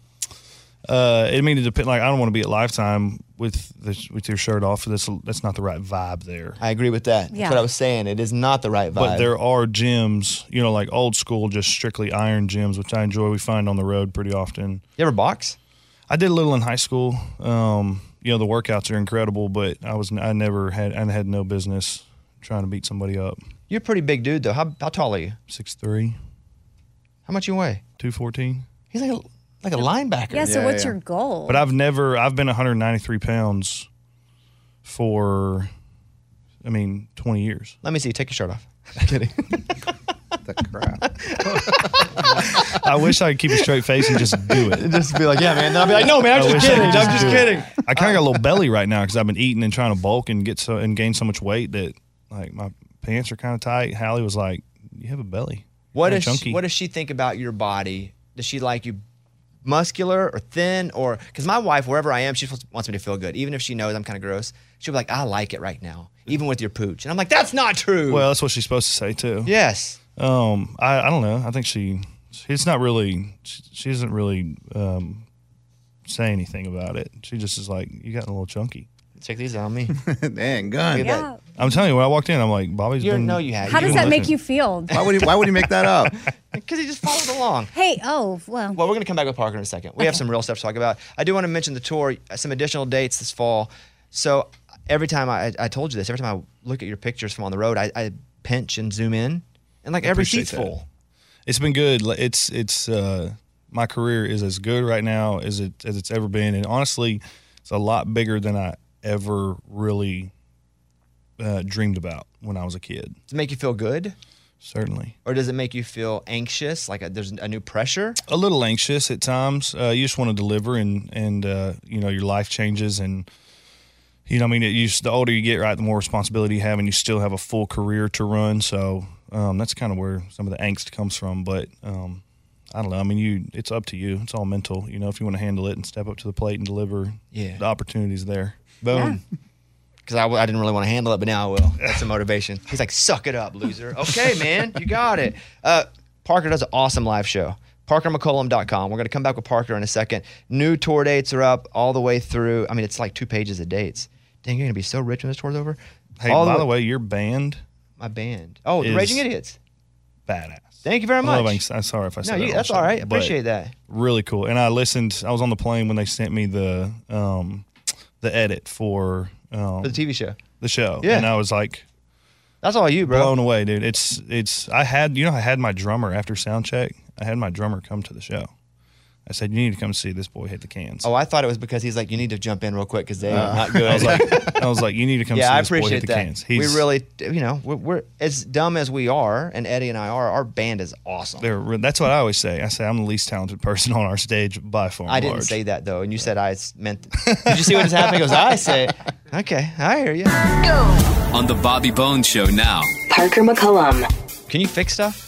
Uh, I mean, it depends. Like, I don't want to be at Lifetime with the, with your shirt off. That's that's not the right vibe there.
I agree with that. That's
Yeah.
what I was saying. It is not the right vibe.
But there are gyms, you know, like old school, just strictly iron gyms, which I enjoy. We find on the road pretty often.
You ever box?
I did a little in high school. Um, you know, the workouts are incredible, but I was I never had I had no business trying to beat somebody up.
You're a pretty big dude, though. How, how tall are you?
six three,
How much you weigh?
two fourteen.
He's like a, like a linebacker.
Yeah, so what's your goal?
But I've never, I've been one hundred ninety-three pounds for, I mean, twenty years.
Let me see. Take your shirt off. I'm kidding.
The crap.
I wish I could keep a straight face and just do it.
Just be like, yeah, man. Then I'll be like, no, man, I'm
I
just
wish I
kidding.
could
I'm
just
just
do it.
kidding.
I kind of got a little belly right now because I've been eating and trying to bulk and get so and gain so much weight that like my pants are kind of tight. Hallie was like, "You have a belly.
What
Kinda
does she,
chunky."
what does she think about your body? Does she like you muscular or thin? Or because my wife, wherever I am, she wants me to feel good. Even if she knows I'm kind of gross, she'll be like, I like it right now, even with your pooch. And I'm like, that's not true.
Well, that's what she's supposed to say too.
Yes.
Um, I, I don't know. I think she, it's not really, she, she doesn't really um, say anything about it. She just is like, you got a little chunky.
Check these out on me.
Dang, gun.
Look at that.
I'm telling you, when I walked in, I'm like, Bobby's
You
been.
know you had.
How does
been
that make
lifting.
you feel?
Why would he? Why would he make that up?
Because he just followed along.
Hey, oh, well.
Well, we're going to come back with Parker in a second. We have some real stuff to talk about. I do want to mention the tour, some additional dates this fall. So every time I, I told you this, every time I look at your pictures from on the road, I, I pinch and zoom in, and And like
I
every
appreciate
seat's
that.
full.
It's been good. Like, It's it's uh, my career is as good right now as it as it's ever been, and honestly, it's a lot bigger than I ever really uh, dreamed about when I was a kid.
Does it make you feel good?
Certainly.
Or does it make you feel anxious, like a, there's a new pressure?
A little anxious at times. Uh, you just want to deliver, and and uh, you know your life changes, and you know I mean it, you, the older you get, right, the more responsibility you have, and you still have a full career to run. So um, that's kind of where some of the angst comes from. But um, I don't know. I mean, you it's up to you. It's all mental. You know, if you want to handle it and step up to the plate and deliver,
Yeah.
the opportunity's there. Boom.
Because I, w- I didn't really want to handle it, but now I will. That's the motivation. He's like, suck it up, loser. Okay, man, you got it. Uh, Parker does an awesome live show. Parker McCollum dot com. We're going to come back with Parker in a second. New tour dates are up all the way through. I mean, it's like two pages of dates. Dang, you're going to be so rich when this tour's over.
Hey,
all
by the way, your band.
My band. Oh, the
is
Raging Idiots.
Badass.
Thank you very
I love
much.
Angst- I'm sorry if I
No,
said
you-
that wrong,
that's all
sorry.
right.
But
Appreciate that.
Really cool. And I listened. I was on the plane when they sent me the um, the edit for um,
For the T V show.
The show.
Yeah.
And I was like,
that's all you, bro.
Blown away, dude. It's it's. I had you know I had my drummer after sound check. I had my drummer come to the show. I said, you need to come see this boy hit the cans.
Oh, I thought it was because he's like, you need to jump in real quick because they
Uh,
are not good.
I was like, I was like, you need to come
yeah,
see
I
this boy hit
appreciate
the
that.
cans.
We
He's-
really, you know, we're, we're as dumb as we are, and Eddie and I are. Our band is awesome.
They're, re- that's what I always say. I say I'm the least talented person on our stage by far.
I
and
didn't
large.
say that though, and you said I s- meant. Did you see what just happened? He goes, I say. Okay, I hear you.
On the Bobby Bones Show now.
Parker McCollum.
Can you fix stuff?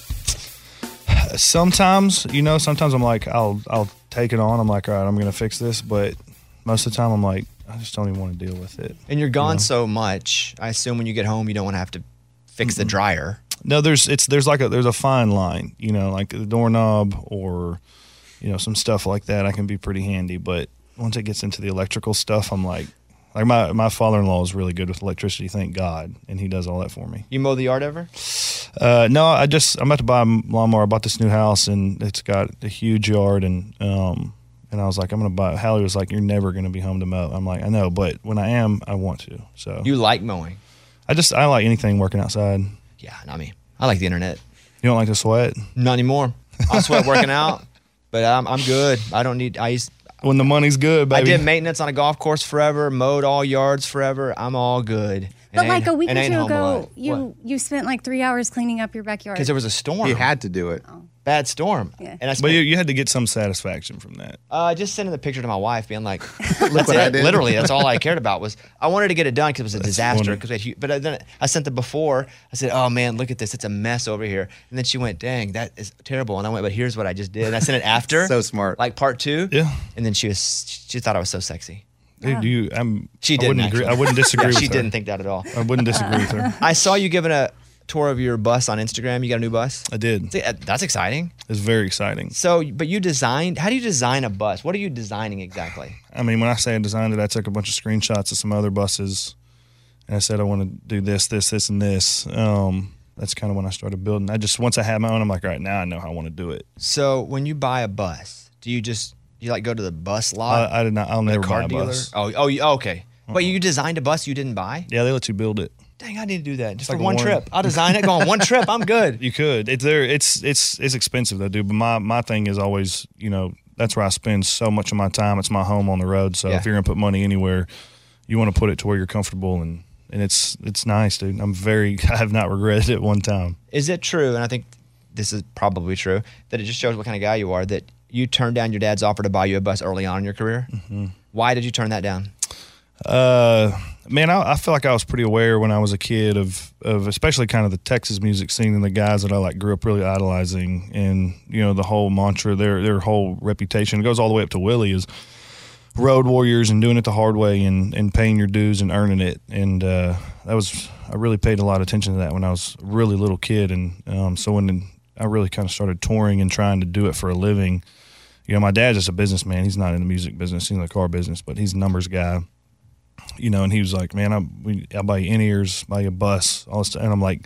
Sometimes, you know, sometimes I'm like, I'll I'll take it on. I'm like, all right, I'm gonna fix this. But most of the time, I'm like, I just don't even want to deal with it.
And you're gone
You know?
so much. I assume when you get home, you don't want to have to fix the dryer.
No, there's it's there's like a there's a fine line, you know, like the doorknob or you know some stuff like that. I can be pretty handy, but once it gets into the electrical stuff, I'm like, like my my father-in-law is really good with electricity, thank God, and he does all that for me.
You mow the yard ever?
Uh, no, I just I'm about to buy a lawnmower. I bought this new house and it's got a huge yard, and um and I was like, I'm gonna buy. Hallie was like, you're never gonna be home to mow. I'm like, I know, but when I am, I want to. So
You like mowing?
I just I like anything working outside.
Yeah, not me. I like the internet.
You don't like to sweat?
Not anymore. I sweat working out, but I'm I'm good. I don't need. I used.
When the money's good, baby.
I did maintenance on a golf course forever, mowed all yards forever. I'm all good.
But like a week or two
ago,
ago, you you spent like three hours cleaning up your backyard.
because there was a storm.
You had to do it.
Bad storm.
Yeah.
And I
But
spent,
you, you had to get some satisfaction from that.
uh, just sending the picture to my wife, being like, "That's
what I
it."
did.
Literally, that's all I cared about was I wanted to get it done because it was a disaster.
funny.
Because but then I sent the before. I said, "Oh man, look at this! It's a mess over here." And then she went, "Dang, that is terrible." And I went, "But here's what I just did." And I sent it after.
So smart.
Like part two.
Yeah.
And then she was she thought I was so sexy.
Dude, you, I'm,
She
I
didn't.
wouldn't agree.
actually.
I wouldn't disagree
Yeah,
with
she
her.
didn't think that at all.
I wouldn't disagree with her.
I saw you giving a tour of your bus on Instagram. You got a new bus?
I did.
See, uh, That's exciting.
It's very exciting.
So, but you designed, how do you design a bus? What are you designing exactly?
I mean, when I say I designed it, I took a bunch of screenshots of some other buses, and I said I want to do this, this, this, and this. Um, that's kind of when I started building. I just once I had my own, I'm like, all right, now I know how I want to do it.
So, when you buy a bus, do you just, you like go to the bus lot?
I, I did not. I'll
the
never
car
buy a
dealer?
bus.
Oh, oh, you- okay. But you designed a bus you didn't buy?
Yeah, they let you build it.
Dang, I need to do that just
like
for
a
one
warm-
trip. I'll design it, go on one trip. I'm good.
You could. It's there. It's it's it's expensive though, dude. But my my thing is always, you know, that's where I spend so much of my time. It's my home on the road. So
Yeah.
if you're gonna put money anywhere, you want to put it to where you're comfortable, and and it's it's nice, dude. I'm very. I have not regretted it one time.
Is it true, and I think this is probably true, that it just shows what kind of guy you are, that you turned down your dad's offer to buy you a bus early on in your career? Mm-hmm. Why did you turn that down?
Uh, man, I, I feel like I was pretty aware when I was a kid of, of especially kind of the Texas music scene and the guys that I like grew up really idolizing, and you know the whole mantra, their their whole reputation, it goes all the way up to Willie, is road warriors and doing it the hard way and, and paying your dues and earning it. And uh, that was I really paid a lot of attention to that when I was a really little kid, and um, so when I really kind of started touring and trying to do it for a living. You know, my dad's just a businessman. He's not in the music business. He's in the car business, but he's a numbers guy. You know, and he was like, man, I, we, I'll buy you in-ears, buy you a bus, all this stuff. And I'm like,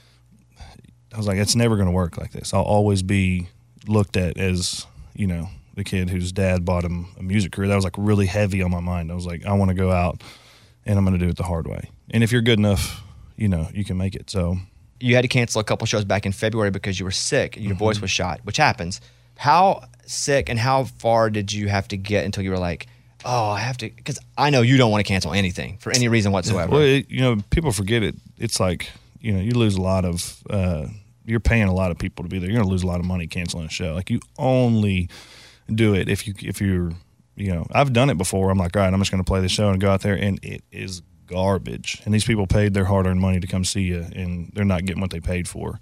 I was like, it's never going to work like this. I'll always be looked at as, you know, the kid whose dad bought him a music career. That was like really heavy on my mind. I was like, I want to go out and I'm going to do it the hard way. And if you're good enough, you know, you can make it. So
you had to cancel a couple shows back in February because you were sick. Your
Mm-hmm.
voice was shot, which happens. How sick and how far did you have to get until you were like, oh, I have to? Because I know you don't want to cancel anything for any reason whatsoever.
Well, it, you know, people forget it. It's like, you know, you lose a lot of, uh, you're paying a lot of people to be there. You're going to lose a lot of money canceling a show. Like, you only do it if you if you're, you know, I've done it before. I'm like, all right, I'm just going to play the show and go out there, and it is garbage. And these people paid their hard-earned money to come see you, and they're not getting what they paid for.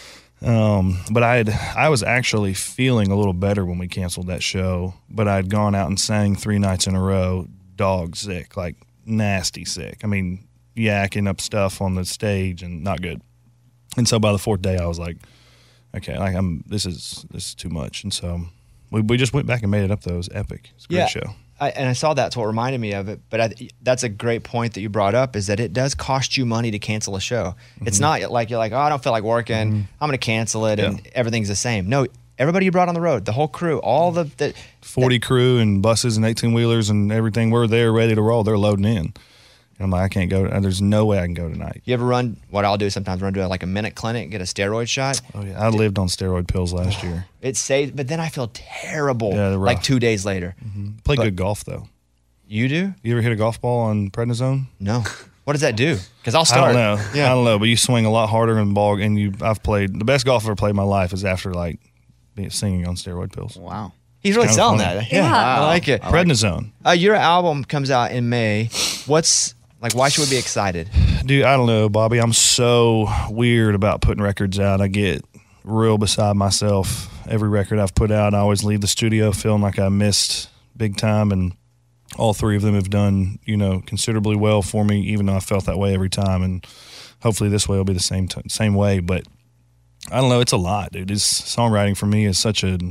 Um, but I had, I was actually feeling a little better when we canceled that show, but I had gone out and sang three nights in a row, dog sick, like nasty sick. I mean, yakking up stuff on the stage and not good. And so by the fourth day, I was like, okay, like I'm, this is, this is too much. And so we, we just went back and made it up though. It was epic. It's a great
Yeah.
show.
I, and I saw that's what reminded me of it. But I, that's a great point that you brought up, is that it does cost you money to cancel a show.
Mm-hmm.
It's not like you're like, oh, I don't feel like working. I'm going to cancel it, and everything's the same. No, everybody you brought on the road, the whole crew, all the, the
forty crew and buses and eighteen wheelers and everything. We're there ready to roll. They're loading in. And I'm like, I can't go. There's no way I can go tonight.
You ever run, what I'll do sometimes, run to like a minute clinic, get a steroid shot.
Oh, yeah. I lived on steroid pills last year.
It saves, but then I feel terrible
Yeah, they're
like
rough.
two days later.
Play
But-
good golf, though.
You do?
You ever hit a golf ball on prednisone?
No. What does that do? Because I'll
I
start.
don't know.
Yeah.
I don't know, but you swing a lot harder in the ball, and you. I've played the best golf I've ever played in my life is after like being, singing on steroid pills.
Wow.
He's really
Kinda
selling
funny.
that. Yeah, I like it.
Prednisone.
Uh, your album comes out in May. What's like? Why should we be excited?
Dude, I don't know, Bobby. I'm so weird about putting records out. I get real beside myself. Every record I've put out, I always leave the studio feeling like I missed big time, and all three of them have done, you know, considerably well for me, even though I felt that way every time. And hopefully this way will be the same t- same way. But I don't know. It's a lot, dude. This songwriting for me is such a,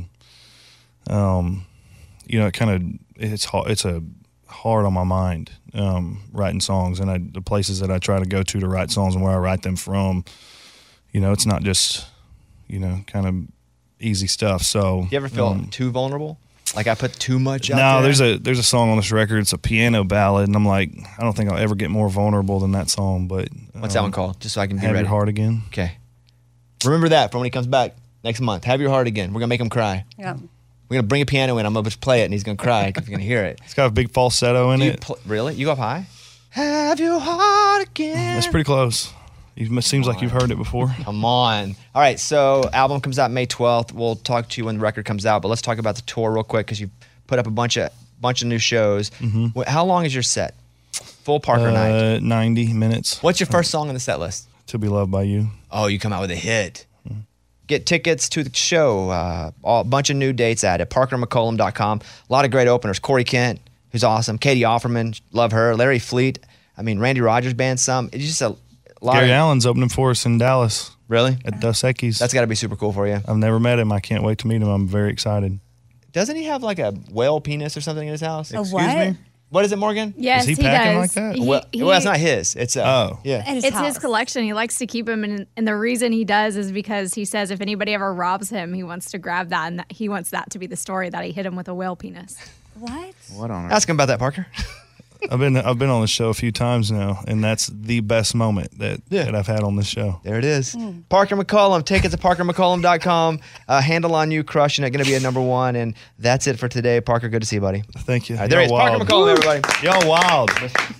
um, you know, it kind of it's hard, it's a hard on my mind, um, writing songs, and I, the places that I try to go to to write songs and where I write them from. You know, it's not just, you know, kind of easy stuff. So
Do you ever feel
um,
too vulnerable? Like I put too much out
no,
there?
there's a there's a song on this record. It's a piano ballad, and I'm like, I don't think I'll ever get more vulnerable than that song. But
What's that one called? Just so I can be
Have
ready.
Your Heart Again.
Okay. Remember that for when he comes back next month. Have Your Heart Again. We're gonna make him cry.
Yeah.
We're gonna bring a piano in. I'm gonna just play it, and he's gonna cry because he's gonna hear it.
It's got a big falsetto in
Do you
it.
pl- really? You go up high? Have your heart again.
That's pretty close. It seems like you've heard it before.
Come on. All right, so album comes out May twelfth. We'll talk to you when the record comes out, but let's talk about the tour real quick because you put up a bunch of bunch of new shows.
Mhm.
Wh- How long is your set? Full Parker night.
Uh, ninety minutes.
What's your first song on the set list?
To Be Loved by You.
Oh, you come out with a hit. Get tickets to the show. Uh, all, a bunch of new dates at it. parker mccollum dot com. A lot of great openers. Corey Kent, who's awesome. Katie Offerman, love her. Larry Fleet. I mean, Randy Rogers band. Some. It's just a lot.
Gary
of,
Allen's opening for us in Dallas.
Really?
At Dos Equis.
That's got to be super cool for you.
I've never met him. I can't wait to meet him. I'm very excited.
Doesn't he have like a whale penis or something in his house?
A what? me?
What is it, Morgan?
Yes,
Is he
he,
packing
does.
like that?
He-
well,
he-
well, it's not his. It's uh,
Oh.
yeah.
At his
it's
house.
his collection. He likes to keep him, and, and the reason he does is because he says if anybody ever robs him, he wants to grab that, and that, he wants that to be the story that he hit him with a whale penis.
What?
What on earth?
Ask him about that, Parker.
I've been I've been on the show a few times now, and that's the best moment that,
Yeah.
that I've had on this show.
There it is. Parker McCollum. Tickets at parker mccollum dot com. Uh, handle on you, crushing it. Going to be a number one. And that's it for today. Parker, good to see you, buddy.
Thank you.
All right, there he is.
Y'all
Parker
wild.
McCollum, everybody.
Y'all wild.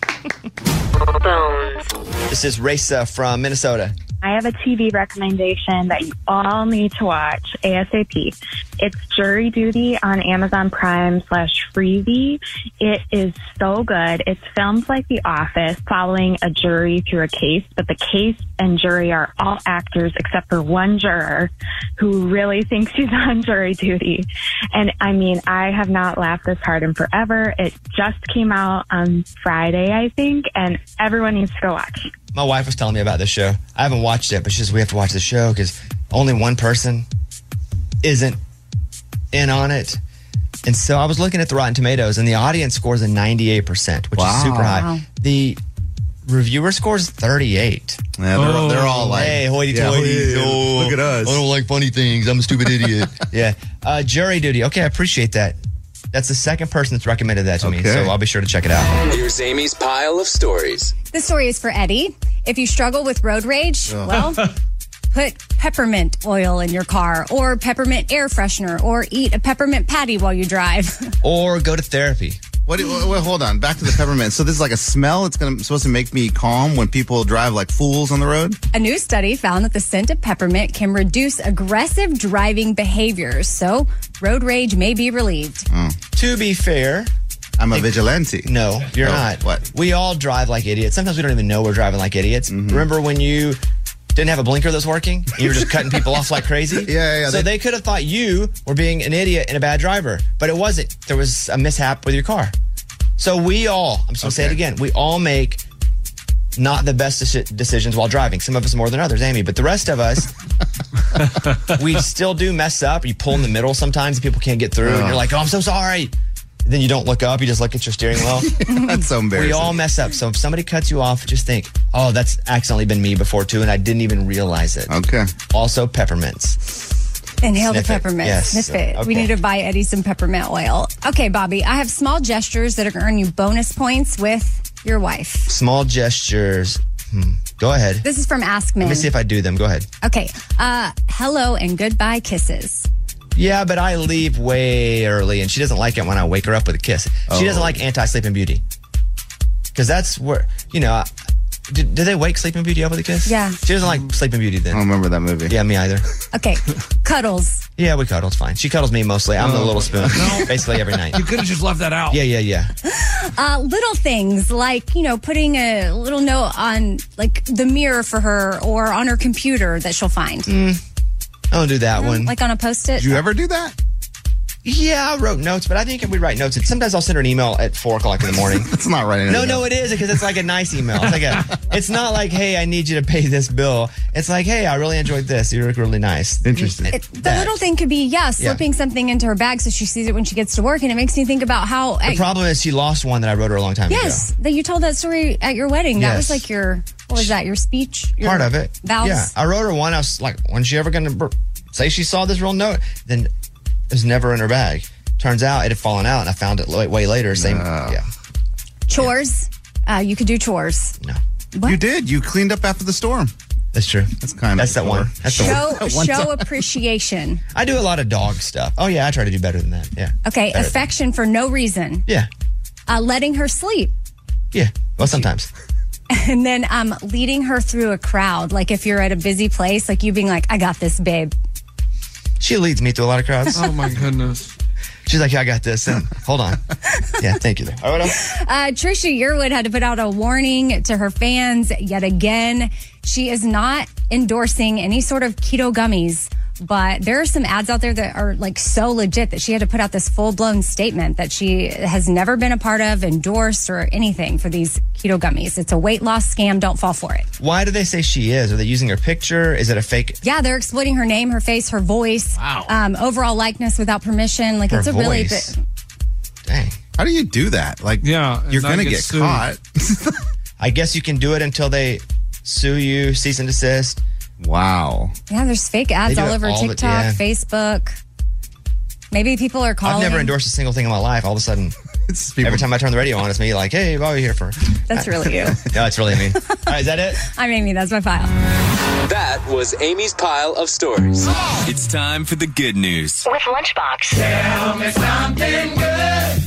Bones.
This is Raisa from Minnesota.
I have a T V recommendation that you all need to watch ASAP. It's Jury Duty on Amazon Prime slash Freevee. It is so good. It's filmed like The Office, following a jury through a case, but the case and jury are all actors except for one juror who really thinks he's on jury duty. And I mean, I have not laughed this hard in forever. It just came out on Friday, I think, and everyone needs to go watch.
My wife was telling me about this show. I haven't watched it, but she says we have to watch the show because only one person isn't in on it. And so I was looking at the Rotten Tomatoes, and the audience scores a ninety-eight percent, which
Wow.
is super high.
Wow.
The reviewer scores thirty-eight.
Yeah, they're,
Oh.
they're all like,
Hey, hoity-toity.
yeah,
Oh,
look at us.
I don't like funny things. I'm a stupid idiot. Yeah. Uh, jury Duty. Okay, I appreciate that. That's the second person that's recommended that to me,
Okay.
so I'll be sure to check it out.
Here's Amy's pile of stories.
This story is for Eddie. If you struggle with road rage, well, put peppermint oil in your car or peppermint air freshener or eat a peppermint patty while you drive.
Or go to therapy.
What? Wait, hold on. Back to the peppermint. So this is like a smell. It's gonna supposed to make me calm when people drive like fools on the road.
A new study found that the scent of peppermint can reduce aggressive driving behaviors, so road rage may be relieved.
Oh.
To be fair,
I'm a vigilante.
No, you're
Oh,
not.
what?
We all drive like idiots. Sometimes we don't even know we're driving like idiots.
Mm-hmm.
Remember when you didn't have a blinker that was working? You were just cutting people off like crazy?
Yeah, yeah, yeah.
So they, they could have thought you were being an idiot and a bad driver, but it wasn't. There was a mishap with your car. So we all, I'm just going to say it again, we all make not the best deci- decisions while driving. Some of us more than others, Amy, but the rest of us, we still do mess up. You pull in the middle sometimes and people can't get through, and you're like, oh, I'm so sorry. Then you don't look up, you just look at your steering wheel.
That's so embarrassing.
We all mess up. So if somebody cuts you off, just think, oh, that's accidentally been me before too, and I didn't even realize it.
Okay.
Also, peppermints.
Inhale
Sniff
the
it.
peppermint.
Yes.
Sniff it.
Okay.
We need to buy Eddie some peppermint oil. Okay, Bobby, I have small gestures that are going to earn you bonus points with your wife.
Small gestures. Hmm. Go ahead.
This is from Ask Men.
Let me see if I do them. Go ahead.
Okay. Uh, hello and goodbye kisses.
Yeah, but I leave way early, and she doesn't like it when I wake her up with a kiss.
Oh.
She doesn't like anti-Sleeping Beauty. Because that's where, you know, do, do they wake Sleeping Beauty up with a kiss?
Yeah.
She doesn't like Sleeping Beauty then.
I don't remember that movie.
Yeah, me either.
Okay. Cuddles.
Yeah, we cuddle. It's fine. She cuddles me mostly. I'm the little spoon. Basically every night.
You could have just left that out.
Yeah, yeah, yeah.
Uh, little things like, you know, putting a little note on like the mirror for her or on her computer that she'll find.
Mm, I don't do that one.
Like on a post-it.
Did you ever do that?
Yeah, I wrote notes, but I think if we write notes, sometimes I'll send her an email at four o'clock in the morning.
That's not writing.
No, no, it is because it's like a nice email. It's, like a, it's not like, hey, I need you to pay this bill. It's like, hey, I really enjoyed this. You look really nice.
Interesting.
It, the little thing could be, yeah, slipping something into her bag so she sees it when she gets to work. And it makes me think about how.
The problem is she lost one that I wrote her a long time
yes,
ago.
that you told that story at your wedding. That was
Yes.
like your, what was that, your speech? Your
Part of it.
Vows?
Yeah. I wrote her one. I was like, when's she ever going to br- say she saw this real note? Then it was never in her bag. Turns out it had fallen out, and I found it way, way later. Same, yeah.
Chores. Uh, you could do chores.
No.
What?
You did. You cleaned up after the storm.
That's true.
That's kind
That's
of
that one. That's the
Show,
one.
One
show
time.
appreciation.
I do a lot of dog stuff. Oh, yeah, I try to do better than that. Yeah.
Okay,
Better than-
affection for no reason.
Yeah.
Uh, letting her sleep.
Yeah. Well, sometimes.
And then um, leading her through a crowd. Like if you're at a busy place, like you being like, I got this, babe.
She leads me through a lot of crowds.
Oh, my goodness.
She's like, yeah, I got this. And hold on. Yeah, thank you. All right, what else?
Uh, Trisha Yearwood had to put out a warning to her fans yet again. She is not endorsing any sort of keto gummies, but there are some ads out there that are like so legit that she had to put out this full blown statement that she has never been a part of, endorsed, or anything for these keto gummies. It's a weight loss scam. Don't fall for it.
Why do they say she is? Are they using her picture? Is it a fake?
Yeah, they're exploiting her name, her face, her voice,
Wow.
um, overall likeness without permission. Like
Her
it's a really
voice.
bit.
Dang.
How do you do that? Like,
Yeah, and
you're
not
gonna
get
get
sued.
caught.
I guess you can do it until they sue you, cease and desist.
Wow.
Yeah, there's fake ads
They do
all
it
over
all the-
TikTok,
yeah.
Facebook. Maybe people are calling.
I've never endorsed a single thing in my life. All of a sudden,
It's people-
every time I turn the radio on, it's me like, hey, Bobby here for.
That's really you.
No, it's really me. All right, is that it?
I'm Amy. That's my file.
That was Amy's pile of stories. It's time for the good news.
With Lunchbox.
Tell me something good.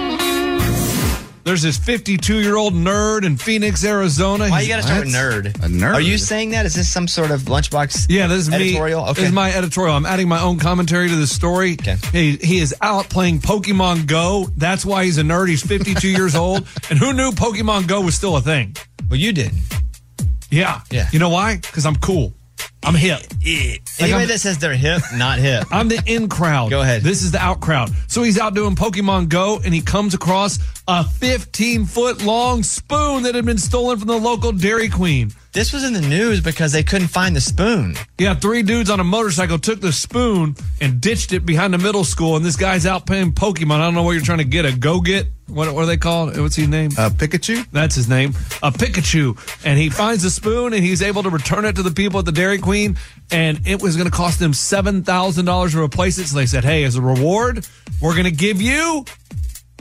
There's this fifty-two-year-old nerd in Phoenix, Arizona.
Why
He's-
you got to start with
What?
nerd?
A nerd?
Are you saying that? Is this some sort of lunchbox?
Yeah, this is
editorial.
me.
Okay.
This is my editorial. I'm adding my own commentary to the story.
Okay.
He, he is out playing Pokemon Go. That's why he's a nerd. He's fifty-two years old. And who knew Pokemon Go was still a thing?
Well, you did.
Yeah.
Yeah.
You know why? Because I'm cool. I'm hip.
Anybody
I'm-
that says they're hip, not hip.
I'm the in crowd.
Go ahead.
This is the out crowd. So he's out doing Pokemon Go, and he comes across a fifteen-foot-long spoon that had been stolen from the local Dairy Queen.
This was in the news because they couldn't find the spoon.
Yeah, three dudes on a motorcycle took the spoon and ditched it behind the middle school, and this guy's out playing Pokemon. I don't know what you're trying to get. A Go-Get? What, what are they called? What's his name?
Uh, Pikachu?
That's his name. A Pikachu. And he finds the spoon, and he's able to return it to the people at the Dairy Queen, and it was going to cost them seven thousand dollars to replace it. So they said, hey, as a reward, we're going to give you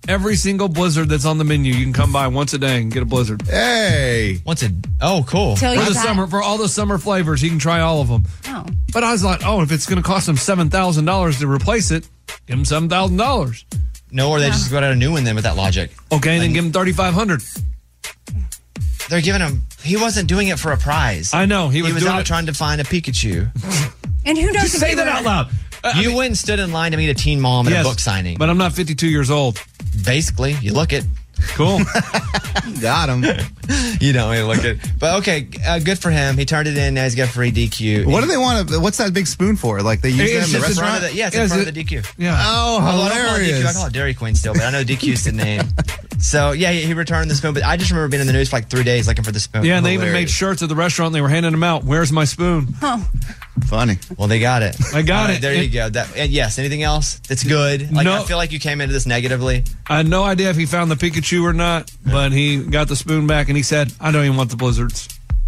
Every single Blizzard that's on the menu, you can come by once a day and get a Blizzard.
Hey.
Once a, oh, cool.
Till
For
you
the
got-
summer, for all the summer flavors, you can try all of them.
Oh.
But I was like, oh, if it's going to cost them seven thousand dollars to replace it, give them seven thousand dollars.
No, or they just got a new one then with that logic.
Okay, and then give them thirty-five hundred dollars.
They're giving him, he wasn't doing it for a prize.
I know. He
He
was,
was
doing
out
it.
trying to find a Pikachu.
And who knows?
Just
if
say
you
that
were-
out loud. Uh,
You went and stood in line to meet a teen mom at
Yes,
a book signing.
But I'm not fifty-two years old.
Basically, you look it.
Cool.
Got him.
You don't really look it. But okay, uh, good for him. He turned it in. Now he's got free D Q.
What do they want? To, what's that big spoon for? Like they use
It's
that in the
just in
In front
restaurant?
of the, yeah, it's
Yeah,
in
is
front of
it-
the D Q.
Yeah.
Oh,
Although I don't call it D Q, I
hilarious.
call it Dairy Queen still, but I know D Q's the name. So, yeah, he he returned the spoon. But I just remember being in the news for like three days looking for the spoon.
Yeah, and they even
Hilarious.
made shirts at the restaurant. And they were handing them out. Where's my spoon?
Oh.
Funny.
Well, they got it.
I got
All right,
it.
There you
It-
go. That, and yes, anything else that's good? Like,
No.
I feel like you came into this negatively.
I had no idea if he found the Pikachu or not, but he got the spoon back and he said, I don't even want the Blizzards.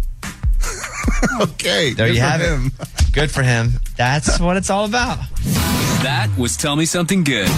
Okay.
There
good
you
for
have
him.
it. Good for him. That's what it's all about.
That was Tell Me Something Good.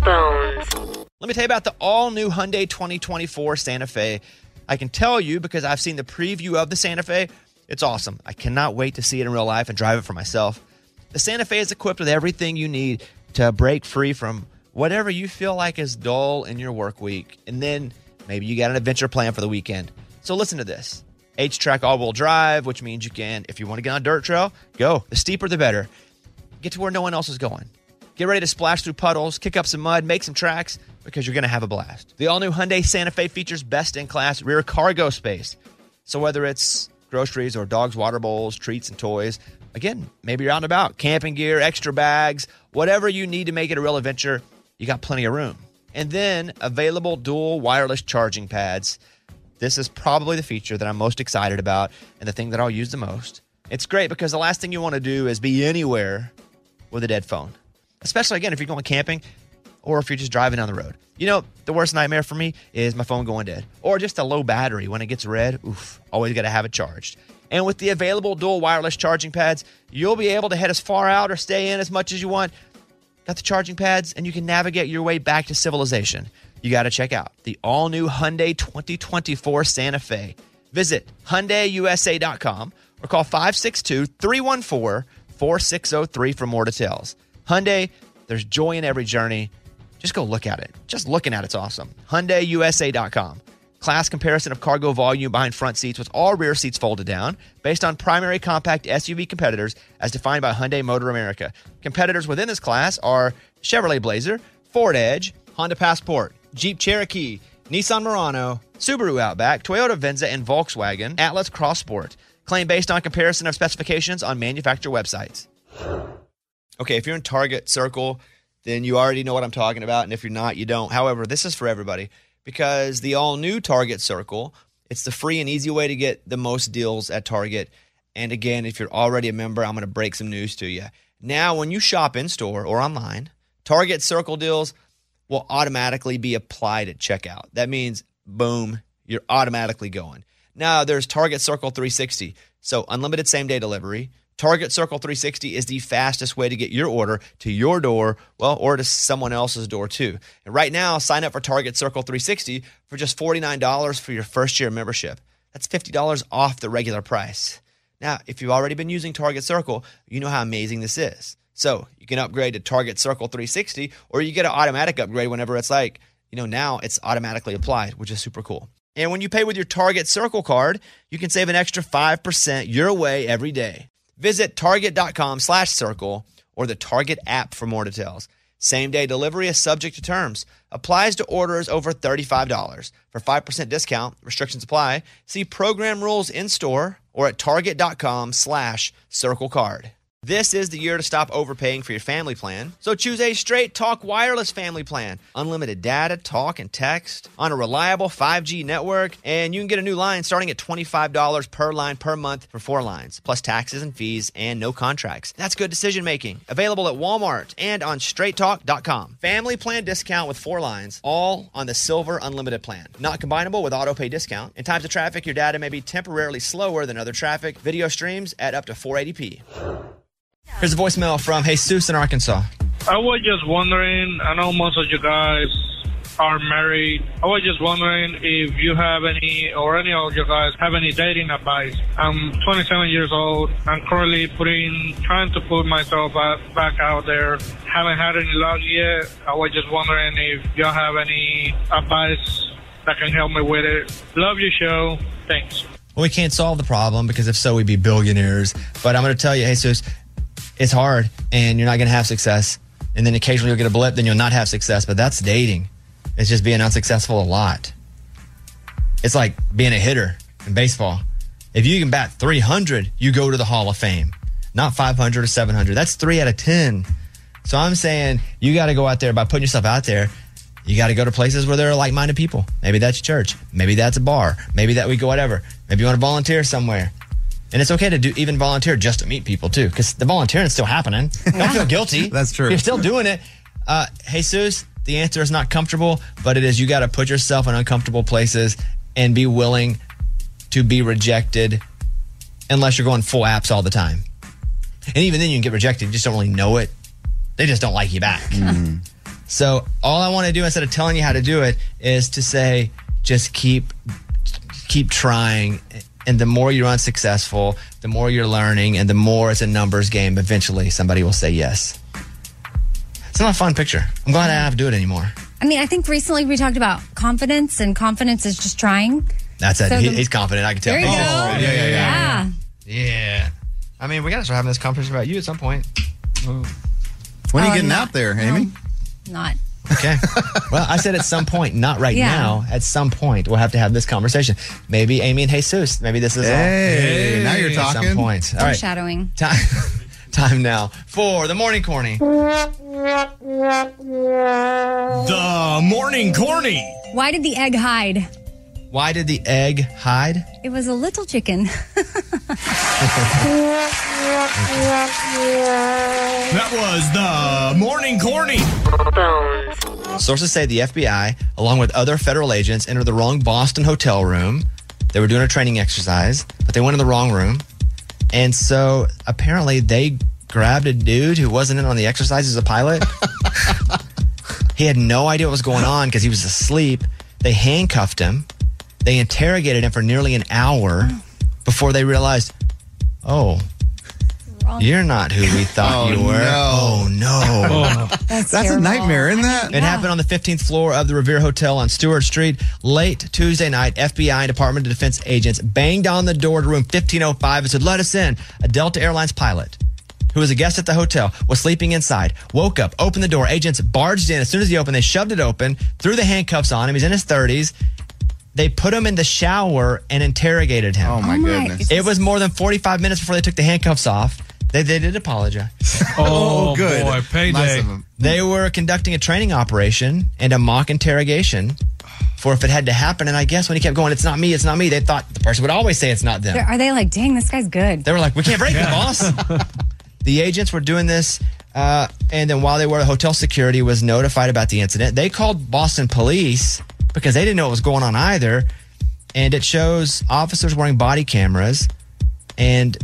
Let me tell you about the all-new Hyundai twenty twenty-four Santa Fe. I can tell you because I've seen the preview of the Santa Fe. It's awesome. I cannot wait to see it in real life and drive it for myself. The Santa Fe is equipped with everything you need to break free from whatever you feel like is dull in your work week. And then maybe you got an adventure plan for the weekend. So listen to this. H-Track all-wheel drive, which means you can, if you want to get on a dirt trail, go. The steeper, the better. Get to where no one else is going. Get ready to splash through puddles, kick up some mud, make some tracks, because you're going to have a blast. The all-new Hyundai Santa Fe features best-in-class rear cargo space. So whether it's groceries or dogs' water bowls, treats, and toys, again, maybe you're out and about, camping gear, extra bags, whatever you need to make it a real adventure, you got plenty of room. And then available dual wireless charging pads. This is probably the feature that I'm most excited about and the thing that I'll use the most. It's great because the last thing you want to do is be anywhere with a dead phone, especially, again, if you're going camping or if you're just driving down the road. You know, the worst nightmare for me is my phone going dead or just a low battery. When it gets red, oof, always got to have it charged. And with the available dual wireless charging pads, you'll be able to head as far out or stay in as much as you want. Got the charging pads, and you can navigate your way back to civilization. You got to check out the all-new Hyundai twenty twenty-four Santa Fe. Visit Hyundai U S A dot com or call five six two, three one four, four six zero three for more details. Hyundai, there's joy in every journey. Just go look at it. Just looking at it's awesome. Hyundai U S A dot com. Class comparison of cargo volume behind front seats with all rear seats folded down based on primary compact S U V competitors as defined by Hyundai Motor America. Competitors within this class are Chevrolet Blazer, Ford Edge, Honda Passport, Jeep Cherokee, Nissan Murano, Subaru Outback, Toyota Venza, and Volkswagen Atlas Cross Sport. Claim based on comparison of specifications on manufacturer websites. Okay, if you're in Target Circle, then you already know what I'm talking about, and if you're not, you don't. However, this is for everybody because the all-new Target Circle, it's the free and easy way to get the most deals at Target. And again, if you're already a member, I'm going to break some news to you. Now, when you shop in-store or online, Target Circle deals will automatically be applied at checkout. That means, boom, you're automatically going. Now, there's Target Circle three sixty, so unlimited same-day delivery. Target Circle three sixty is the fastest way to get your order to your door, well, or to someone else's door too. And right now, sign up for Target Circle three sixty for just forty-nine dollars for your first year membership. That's fifty dollars off the regular price. Now, if you've already been using Target Circle, you know how amazing this is. So you can upgrade to Target Circle three sixty, or you get an automatic upgrade whenever it's like, you know, now it's automatically applied, which is super cool. And when you pay with your Target Circle card, you can save an extra five percent your way every day. Visit target.com slash circle or the Target app for more details. Same-day delivery is subject to terms. Applies to orders over thirty-five dollars. For five percent discount, restrictions apply. See program rules in-store or at target.com slash circle card. This is the year to stop overpaying for your family plan. So choose a Straight Talk Wireless family plan. Unlimited data, talk, and text on a reliable five G network. And you can get a new line starting at twenty-five dollars per line per month for four lines, plus taxes and fees and no contracts. That's good decision making. Available at Walmart and on straight talk dot com. Family plan discount with four lines, all on the Silver Unlimited plan. Not combinable with auto pay discount. In times of traffic, your data may be temporarily slower than other traffic. Video streams at up to four eighty p. Here's a voicemail from Jesus in Arkansas.
I was just wondering, I know most of you guys are married. I was just wondering if you have any, or any of you guys have any dating advice. I'm twenty-seven years old. I'm currently putting, trying to put myself back, back out there. Haven't had any luck yet. I was just wondering if y'all have any advice that can help me with it. Love your show. Thanks.
Well, we can't solve the problem because if so, we'd be billionaires. But I'm going to tell you, Jesus, it's hard and you're not going to have success. And then occasionally you'll get a blip, then you'll not have success. But that's dating. It's just being unsuccessful a lot. It's like being a hitter in baseball. If you can bat three hundred, you go to the Hall of Fame. Not five hundred or seven hundred. That's three out of ten. So I'm saying you got to go out there by putting yourself out there. You got to go to places where there are like-minded people. Maybe that's church. Maybe that's a bar. Maybe that we go whatever. Maybe you want to volunteer somewhere. And it's okay to do even volunteer just to meet people too, because the volunteering is still happening. Don't feel guilty.
That's true.
You're still doing it. Uh, Jesus, the answer is not comfortable, but it is you got to put yourself in uncomfortable places and be willing to be rejected unless you're going full apps all the time. And even then you can get rejected. You just don't really know it. They just don't like you back. Mm. So all I want to do instead of telling you how to do it is to say, just keep, keep trying. And the more you're unsuccessful, the more you're learning, and the more it's a numbers game, eventually somebody will say yes. It's not a fun picture. I'm glad I don't have to do it anymore.
I mean, I think recently we talked about confidence, and confidence is just trying.
That's it.
So
he,
the,
he's confident. I can tell.
There you
Oh,
go.
yeah, yeah, yeah.
Yeah.
Yeah. I mean, we got to start having this conversation about you at some point.
When are you
Oh,
getting
not-
out there, Amy?
Not.
Okay. Well, I said at some point, not right
Yeah.
now. At some point, we'll have to have this conversation. Maybe Amy and Jesus. Maybe this is all.
Hey, now you're
At
talking.
some point. All right.
Foreshadowing.
Time, time now for the morning corny.
The morning corny.
Why did the egg hide?
Why did the egg hide?
It was a little chicken.
That was the morning corny.
Sources say the F B I, along with other federal agents, entered the wrong Boston hotel room. They were doing a training exercise, but they went in the wrong room. And so apparently they grabbed a dude who wasn't in on the exercise as a pilot. He had no idea what was going on because he was asleep. They handcuffed him. They interrogated him for nearly an hour before they realized, oh, you're not who we thought
Oh,
you were.
no.
Oh, no.
That's,
That's a
terrible.
nightmare, isn't that?
It happened on the fifteenth floor of the Revere Hotel on Stewart Street. Late Tuesday night, F B I and Department of Defense agents banged on the door to room fifteen oh five and said, let us in. A Delta Airlines pilot who was a guest at the hotel was sleeping inside, woke up, opened the door. Agents barged in. As soon as he opened, they shoved it open, threw the handcuffs on him. He's in his thirties. They put him in the shower and interrogated him.
Oh, my
Oh, my-
goodness.
It was more than forty-five minutes before they took the handcuffs off. They, they did apologize.
Oh,
good.
boy, payday.
Nice of him.
They were conducting a training operation and a mock interrogation for if it had to happen. And I guess when he kept going, it's not me, it's not me, they thought the person would always say it's not them.
They're- Are they like, dang, this guy's good?
They were like, we can't break the boss. The agents were doing this. Uh, and then while they were, hotel security was notified about the incident. They called Boston police because they didn't know what was going on either. And it shows officers wearing body cameras and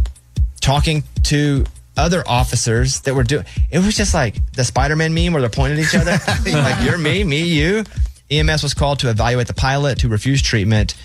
talking to other officers that were doing. It was just like the Spider-Man meme where they're pointing at each other. Like, you're me, me, you. E M S was called to evaluate the pilot who refused treatment.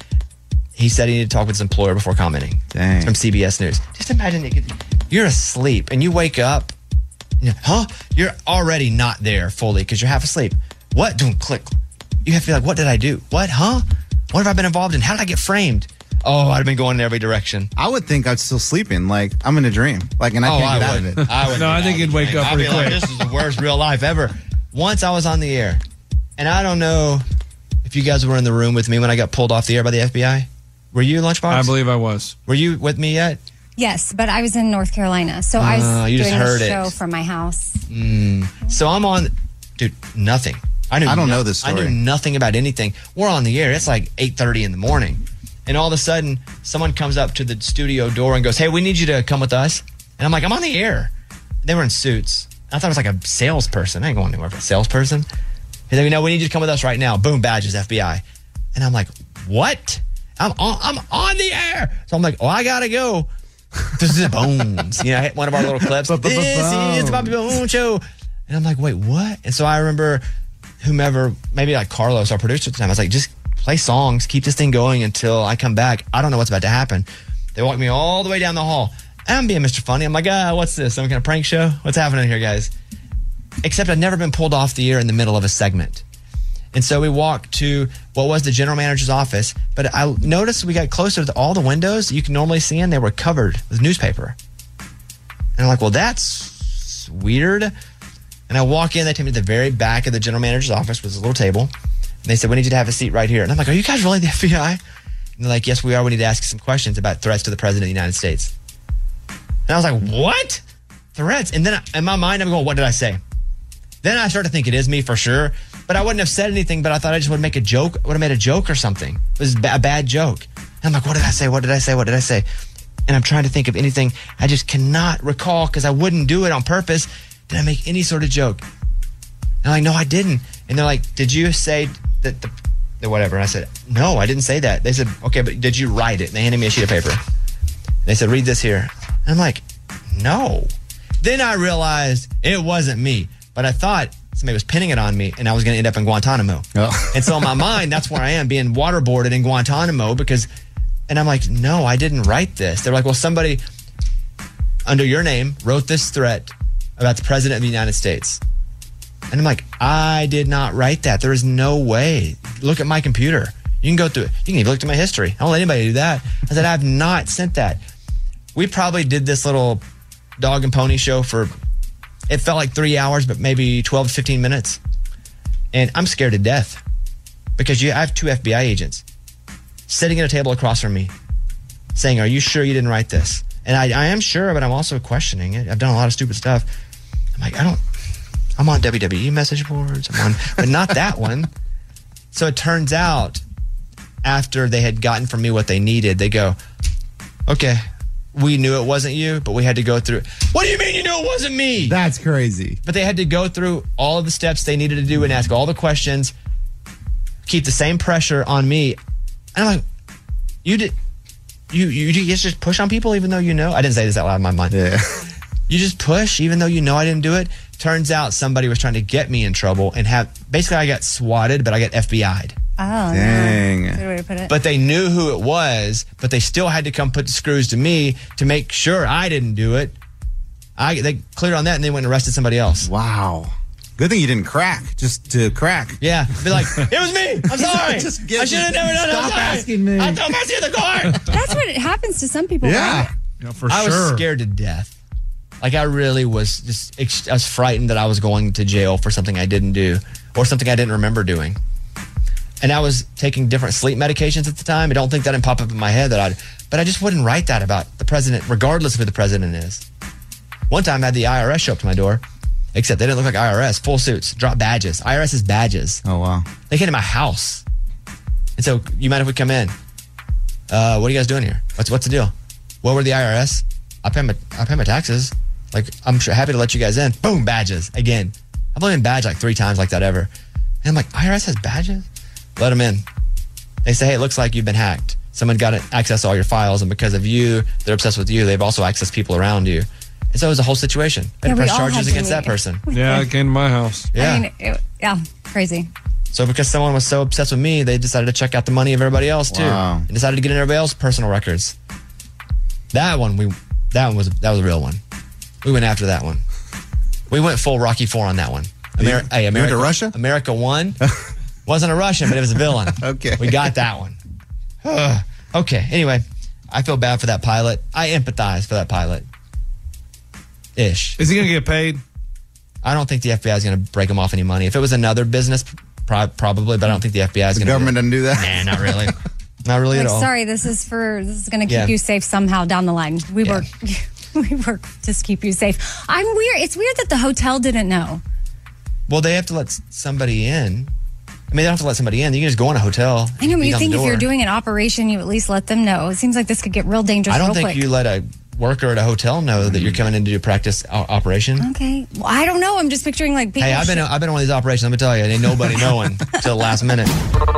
He said he needed to talk with his employer before commenting.
Dang.
It's from C B S News. Just imagine it, you're asleep and you wake up. You know, huh? You're already not there fully because you're half asleep. What? Don't click. You have to be like, what did I do? What? Huh? What have I been involved in? How did I get framed? Oh, I'd have been going in every direction.
I would think I'm still sleeping. Like, I'm in a dream. Like, and I
oh,
can't
I
get out of
wouldn't.
it.
I wouldn't
No,
get
I
out
think
of
you'd
the
wake
thing.
up
I'd
pretty
be like,
quick.
this is the worst real life ever. Once I was on the air, and I don't know if you guys were in the room with me when I got pulled off the air by the F B I. Were you, Lunchbox?
I believe I was.
Were you with me yet?
Yes, but I was in North Carolina, so I was
Oh, you just
doing
heard
a
it.
show from my house.
Mm. So I'm on, dude, nothing. I, knew
I don't
no-
know this
I
story.
knew nothing about anything. We're on the air. It's like eight thirty in the morning. And all of a sudden, someone comes up to the studio door and goes, hey, we need you to come with us. And I'm like, I'm on the air. They were in suits. I thought it was like a salesperson. I ain't going anywhere for a salesperson. He's like, no, we need you to come with us right now. Boom, badges, F B I. And I'm like, what? I'm on, I'm on the air. So I'm like, oh, I got to go. This is Bones. You know, I hit one of our little clips. This is the Bobby Bones Show. And I'm like, wait, what? And so I remember whomever, maybe like Carlos, our producer at the time, I was like, just play songs, keep this thing going until I come back. I don't know what's about to happen. They walked me all the way down the hall. I'm being Mister Funny. I'm like, ah, what's this? Some kind of prank show? What's happening here, guys? Except I'd never been pulled off the air in the middle of a segment. And so we walked to what was the general manager's office, but I noticed we got closer to all the windows you can normally see in, they were covered with newspaper. And I'm like, well, that's weird. And I walk in, they take me to the very back of the general manager's office with a little table. And they said, we need you to have a seat right here. And I'm like, are you guys really the F B I? And they're like, yes, we are. We need to ask you some questions about threats to the president of the United States. And I was like, what? Threats? And then in my mind, I'm going, what did I say? Then I started to think it is me for sure. But I wouldn't have said anything, but I thought I just would make a joke. I would have made a joke or something. It was a bad joke. And I'm like, what did I say? What did I say? What did I say? And I'm trying to think of anything. I just cannot recall because I wouldn't do it on purpose. Did I make any sort of joke? And I'm like, no, I didn't. And they're like, did you say that the, the whatever? And I said, no, I didn't say that. They said, okay, but did you write it? And they handed me a sheet of paper. They said, read this here. And I'm like, no. Then I realized it wasn't me. But I thought somebody was pinning it on me and I was going to end up in Guantanamo. Oh. And so in my mind, that's where I am, being waterboarded in Guantanamo because, and I'm like, no, I didn't write this. They're like, well, somebody under your name wrote this threat about the president of the United States. And I'm like, I did not write that. There is no way. Look at my computer. You can go through it. You can even look at my history. I don't let anybody do that. I said, I have not sent that. We probably did this little dog and pony show for, it felt like three hours, but maybe twelve to fifteen minutes. And I'm scared to death because you, I have two F B I agents sitting at a table across from me saying, are you sure you didn't write this? And I, I am sure, but I'm also questioning it. I've done a lot of stupid stuff. I'm like, I don't, I'm on W W E message boards. I'm on, but not that one. So it turns out after they had gotten from me what they needed, they go, okay, we knew it wasn't you, but we had to go through. What do you mean you knew it wasn't me?
That's crazy.
But they had to go through all of the steps they needed to do and ask all the questions, keep the same pressure on me. And I'm like, you did, you you, you just push on people even though you know? I didn't say this out loud in my mind.
Yeah.
You just push even though you know I didn't do it. Turns out somebody was trying to get me in trouble and have, basically I got swatted, but I got F B I'd.
Oh,
dang.
No. Good way to put it.
But they knew who it was, but they still had to come put the screws to me to make sure I didn't do it. I They cleared on that and they went and arrested somebody else.
Wow. Good thing you didn't crack, just to crack.
Yeah. Be like, it was me. I'm sorry.
Just get,
I should have never done it. I'm
Stop
sorry.
asking me.
I threw mercy in the court.
That's what happens to some people,
Yeah.
right?
Yeah, for
I
sure.
was scared to death. Like I really was just, ex- I was frightened that I was going to jail for something I didn't do or something I didn't remember doing. And I was taking different sleep medications at the time. I don't think that didn't pop up in my head that I'd, but I just wouldn't write that about the president, regardless of who the president is. One time I had the I R S show up to my door, except they didn't look like I R S, full suits, drop badges. I R S's badges.
Oh, wow.
They came to my house. And so, you mind if we come in? Uh, what are you guys doing here? What's what's the deal? What were the I R S? I pay my, I pay my taxes. Like, I'm sure, happy to let you guys in. Boom, badges. Again. I've only been badged like three times like that ever. And I'm like, I R S has badges? Let them in. They say, hey, it looks like you've been hacked. Someone got access to all your files, and because of you, they're obsessed with you. They've also accessed people around you. And so it was a whole situation. I had
Yeah,
to
we
press
all
charges
had to
against
leave.
that person.
Yeah, it came to my house.
Yeah.
I mean, it, yeah, crazy.
So because someone was so obsessed with me, they decided to check out the money of everybody else too,
Wow.
and decided to get in everybody else's personal records. That one, we that one was that was a real one. We went after that one. We went full Rocky Four on that one. Ameri-
You-
hey,
you went
America,
to Russia?
America won. Wasn't a Russian, but it was a villain.
Okay.
We got that one. Ugh. Okay. Anyway, I feel bad for that pilot. I empathize for that pilot. Ish.
Is he going to get paid?
I don't think the F B I is going to break him off any money. If it was another business, pro- probably, but I don't think the F B I is
The
going to.
government doesn't do that?
Nah, not really. Not really
Like,
at all.
sorry, this is for this is going to keep
Yeah.
you safe somehow down the line. We
Yeah.
work, we work to keep you safe. I'm weird. It's weird that the hotel didn't know.
Well, they have to let s- somebody in. I mean, they don't have to let somebody in. You can just go in a hotel.
I know, but
beat
you
on
think
the
if you're
door.
doing an operation, you at least let them know. It seems like this could get real dangerous.
I don't
real
think
quick.
you let a worker at a hotel know that you're coming in to do practice o- operation.
Okay, well, I don't know. I'm just picturing like people.
Hey, I've been
sh-
I've been on one of these operations. Let me tell you, ain't nobody knowing till the last minute.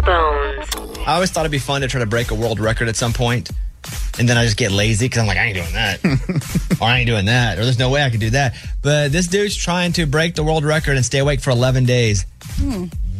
I always thought it'd be fun to try to break a world record at some point, and then I just get lazy because I'm like, I ain't doing that, or I ain't doing that, or there's no way I could do that. But this dude's trying to break the world record and stay awake for eleven days.
Hmm.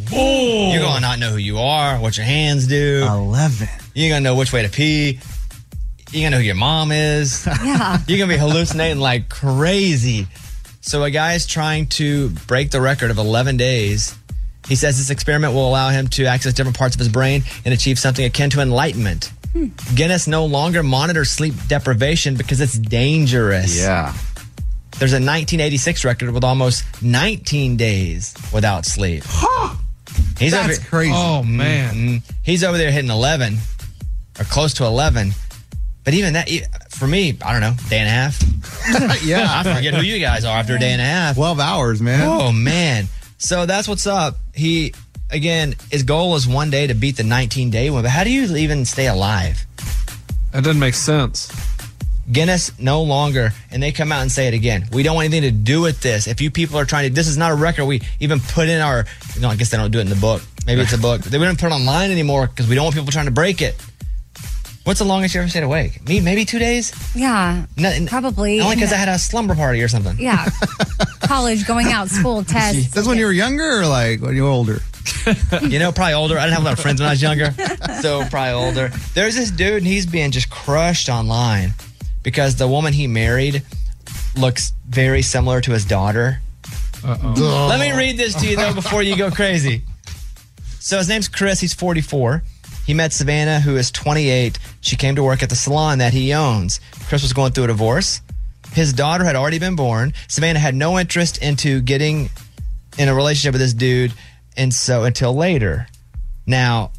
Oh.
You're gonna not know who you are, what your hands do.
eleven.
You're gonna know which way to pee. You're gonna know who your mom is.
Yeah.
You're gonna be hallucinating like crazy. So a guy is trying to break the record of eleven days. He says this experiment will allow him to access different parts of his brain and achieve something akin to enlightenment. Hmm. Guinness no longer monitors sleep deprivation because it's dangerous.
Yeah.
There's a nineteen eighty-six record with almost nineteen days without sleep. He's
That's
over,
crazy.
Oh, man.
Mm, he's over there hitting eleven or close to eleven. But even that, for me, I don't know, day and a half.
Yeah.
I forget who you guys are after a day and a half.
twelve hours, man.
Oh, man. So that's what's up. He, again, his goal is one day to beat the nineteen-day one. But how do you even stay alive?
That doesn't make sense.
Guinness no longer, and they come out and say it again. We don't want anything to do with this. If you people are trying to, this is not a record we even put in our, no, I guess they don't do it in the book. Maybe it's a book. They wouldn't put it online anymore because we don't want people trying to break it. What's the longest you ever stayed awake? Me, maybe two days?
Yeah.
No,
probably.
Only because I had a slumber party or something.
Yeah. College, going out, school, tests.
That's when you were younger or like when you were older?
You know, probably older. I didn't have a lot of friends when I was younger. So probably older. There's this dude and he's being just crushed online because the woman he married looks very similar to his daughter.
Uh-oh.
Let me read this to you though before you go crazy. So his name's Chris. He's forty-four. He met Savannah, who is twenty-eight. She came to work at the salon that he owns. Chris was going through a divorce. His daughter had already been born. Savannah had no interest into getting in a relationship with this dude, and so until later. Now,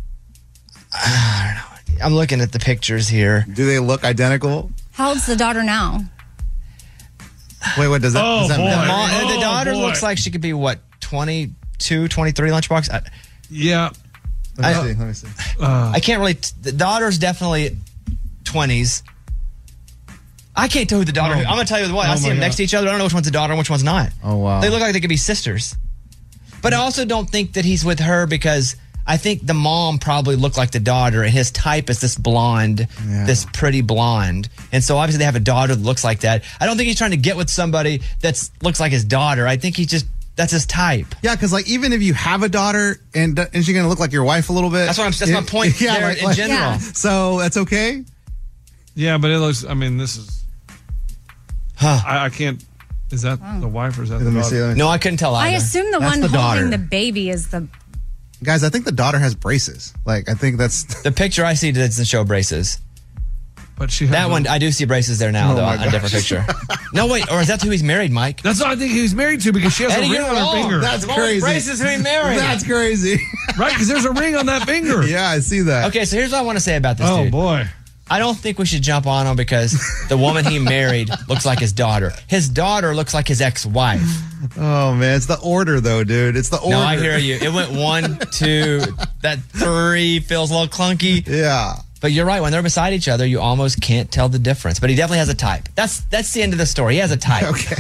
I don't know. I'm looking at the pictures here.
Do they look identical?
How old's the daughter now?
Wait, what does that,
Oh,
does that
boy.
mean?
The, mom,
Oh,
the daughter
boy.
looks like she could be, what, twenty-two, twenty-three, Lunchbox? I,
Yeah.
Let
I-
me see. Let me see.
Uh,
I can't really. T- the daughter's definitely twenties. I can't tell who the daughter.
Oh.
I'm gonna tell you what. I
Oh
see
my
them
God.
next to each other. I don't know which one's the daughter and which one's not.
Oh, wow.
They look like they could be sisters. But I also don't think that he's with her because I think the mom probably looked like the daughter, and his type is this blonde,
Yeah.
this pretty blonde, and so obviously they have a daughter that looks like that. I don't think he's trying to get with somebody that looks like his daughter. I think he just that's his type.
Yeah, because like even if you have a daughter and is she gonna look like your wife a little bit?
That's what I'm. That's my point. there in general.
Yeah.
So that's okay.
yeah, but it looks, I mean, this is,
Huh.
I, I can't, is that the wife or is that
Let
the
me
daughter?
see. Let me
No, I couldn't tell
I
either.
assume the
That's
one
the daughter.
holding the baby is the.
Guys, I think the daughter has braces. Like I think that's
The picture I see doesn't show braces.
But she has
That
a-
one, I do see braces there now,
Oh
though,
my
on a different
gosh.
picture. No, wait, or is that who he's married, Mike?
That's what I think he was married to because she has
Eddie,
a ring
you're
on her
wrong.
finger.
that's
The one with
crazy.
braces who he married.
That's crazy.
Right, because there's a ring on that finger.
Yeah, I see that.
Okay, so here's what I want to say about this
Oh,
dude.
boy.
I don't think we should jump on him because the woman he married looks like his daughter. His daughter looks like his ex-wife.
Oh man, it's the order though, dude. It's the order.
No, I hear you. It went one, two, that three feels a little clunky.
Yeah.
But you're right. When they're beside each other, you almost can't tell the difference. But he definitely has a type. That's that's the end of the story. He has a type.
Okay.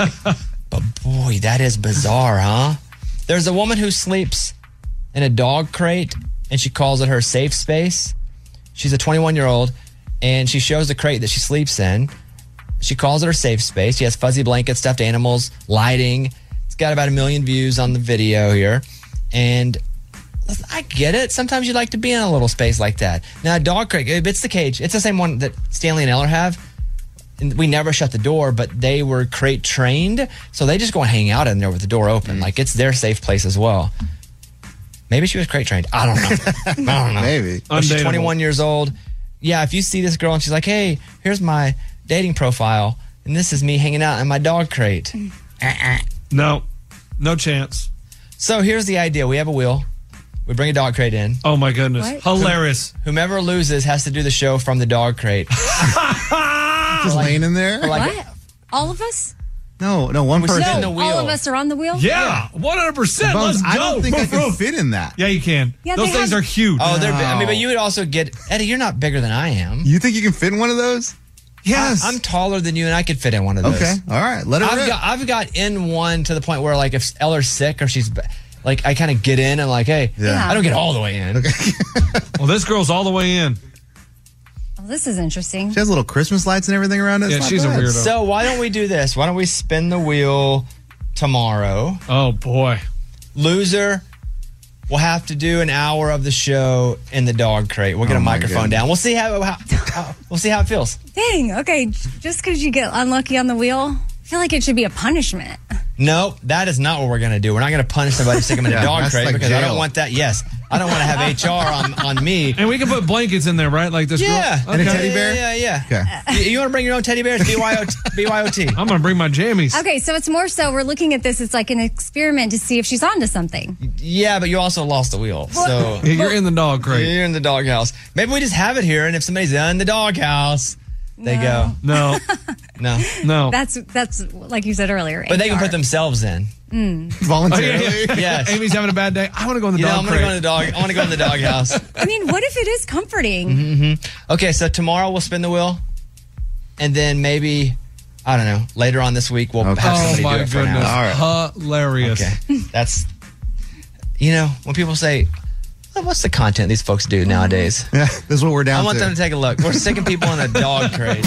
But boy, that is bizarre, huh? There's a woman who sleeps in a dog crate, and she calls it her safe space. She's a twenty-one-year-old, and she shows the crate that she sleeps in. She calls it her safe space. She has fuzzy blankets, stuffed animals, lighting. It's got about a million views on the video here. And listen, I get it. Sometimes you like to be in a little space like that. Now, a dog crate, it's the cage. It's the same one that Stanley and Eller have. And we never shut the door, but they were crate trained, so they just go and hang out in there with the door open. Like it's their safe place as well. Maybe she was crate trained. I don't know. I don't know.
Maybe.
But she's
Undateable.
twenty-one years old. Yeah, if you see this girl and she's like, hey, here's my dating profile, and this is me hanging out in my dog crate. Uh-uh.
No, no chance.
So here's the idea. We have a wheel. We bring a dog crate in.
Oh, my goodness.
What?
Hilarious.
Whomever loses has to do the show from the dog crate.
Just laying in there?
Like-
What? All of us?
No, no, one
We're
person.
sitting in
No,
the wheel.
all of us are on the wheel?
Yeah, one hundred percent.
Bones,
Let's go.
I don't think I
Roof,
can
roof.
fit in that.
Yeah, you can.
Yeah,
Those
they
things
have-
are huge.
Oh, they're. I mean, but
No.
you would also get Eddie. You're not bigger than I am.
You think you can fit in one of those?
yes.
I'm taller than you, and I could fit in one of those.
Okay. All right. Let it
I've
rip.
got I've got in one to the point where like if Eller's sick or she's like I kind of get in and like hey
Yeah.
I don't get all the way in.
well, this girl's all the way in.
Well, this is interesting.
She has little Christmas lights and everything around it.
Yeah,
It's not
she's a
bad.
weirdo.
So why don't we do this? Why don't we spin the wheel tomorrow?
Oh, boy.
Loser we'll have to do an hour of the show in the dog crate. We'll get
Oh,
a
my
microphone
goodness.
down. We'll see how, how, how we'll see how it feels.
Dang. Okay. Just because you get unlucky on the wheel, I feel like it should be a punishment.
No, that is not what we're going to do. We're not going to punish somebody, stick them in a
Yeah,
dog
that's
crate
like
because I
jail.
don't want that. Yes, I don't want to have H R on, on me.
And we can put blankets in there, right? Like this
Yeah.
girl?
And a
Okay.
teddy bear?
Yeah, yeah, yeah.
Okay.
You, you want to bring your own teddy bears? B Y O T. B Y O T.
I'm going to bring my jammies.
Okay, so it's more so we're looking at this. It's like an experiment to see if she's onto something.
Yeah, but you also lost the wheel. So
Yeah, You're in the dog crate.
you're in the doghouse. Maybe we just have it here, and if somebody's in the doghouse, they go.
No,
No.
no.
That's that's like you said earlier.
But they can
H R.
put themselves in.
Voluntarily.
Oh, yeah, yeah.
Yes.
Amy's having a bad day. I want to go in the
You know,
dog
I'm gonna
crate.
go in the dog. I want to go in the doghouse.
I mean, what if it is comforting?
Mm-hmm. Okay, so tomorrow we'll spin the wheel, and then maybe I don't know. Later on this week we'll
Okay.
have
Oh
somebody
my
do it for an
goodness.
hour.
All right.
Hilarious.
Okay, that's you know when people say, "Oh, "What's the content these folks do nowadays?"
Yeah, this is what we're down
I want
to.
them to take a look. We're sticking people in a dog crate.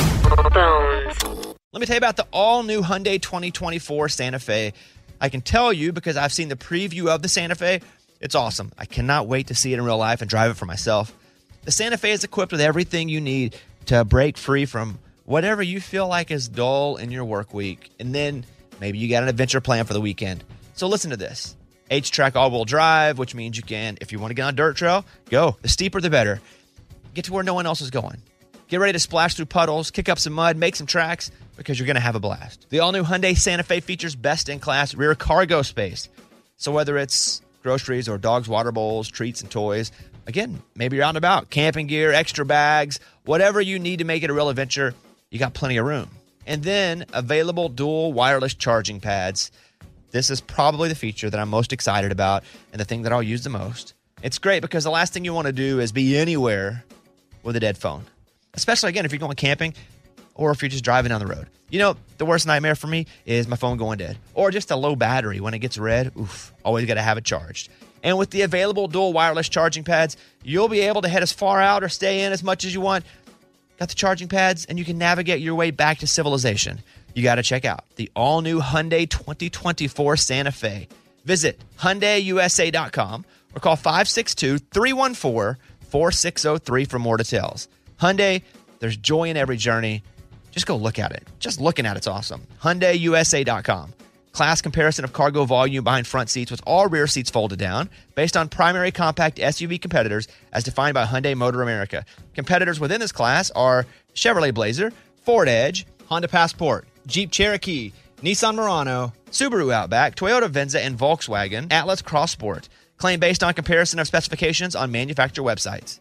Bones.
Let me tell you about the all-new Hyundai twenty twenty-four Santa Fe. I can tell you because I've seen the preview of the Santa Fe. It's awesome. I cannot wait to see it in real life and drive it for myself. The Santa Fe is equipped with everything you need to break free from whatever you feel like is dull in your work week. And then maybe you got an adventure plan for the weekend. So listen to this. H-Track all-wheel drive, which means you can, if you want to get on a dirt trail, go. The steeper, the better. Get to where no one else is going. Get ready to splash through puddles, kick up some mud, make some tracks, because you're going to have a blast. The all-new Hyundai Santa Fe features best-in-class rear cargo space. So whether it's groceries or dogs' water bowls, treats, and toys, again, maybe you're out and about, camping gear, extra bags, whatever you need to make it a real adventure, you got plenty of room. And then available dual wireless charging pads. This is probably the feature that I'm most excited about and the thing that I'll use the most. It's great because the last thing you want to do is be anywhere with a dead phone. Especially, again, if you're going camping or if you're just driving down the road. You know, the worst nightmare for me is my phone going dead. Or just a low battery when it gets red. Oof, always got to have it charged. And with the available dual wireless charging pads, you'll be able to head as far out or stay in as much as you want. Got the charging pads, and you can navigate your way back to civilization. You got to check out the all-new Hyundai twenty twenty-four Santa Fe. Visit Hyundai U S A dot com or call five six two, three one four, four six zero three for more details. Hyundai, there's joy in every journey. Just go look at it. Just looking at it's awesome. Hyundai U S A dot com. Class comparison of cargo volume behind front seats with all rear seats folded down based on primary compact S U V competitors as defined by Hyundai Motor America. Competitors within this class are Chevrolet Blazer, Ford Edge, Honda Passport, Jeep Cherokee, Nissan Murano, Subaru Outback, Toyota Venza, and Volkswagen Atlas Cross Sport. Claim based on comparison of specifications on manufacturer websites.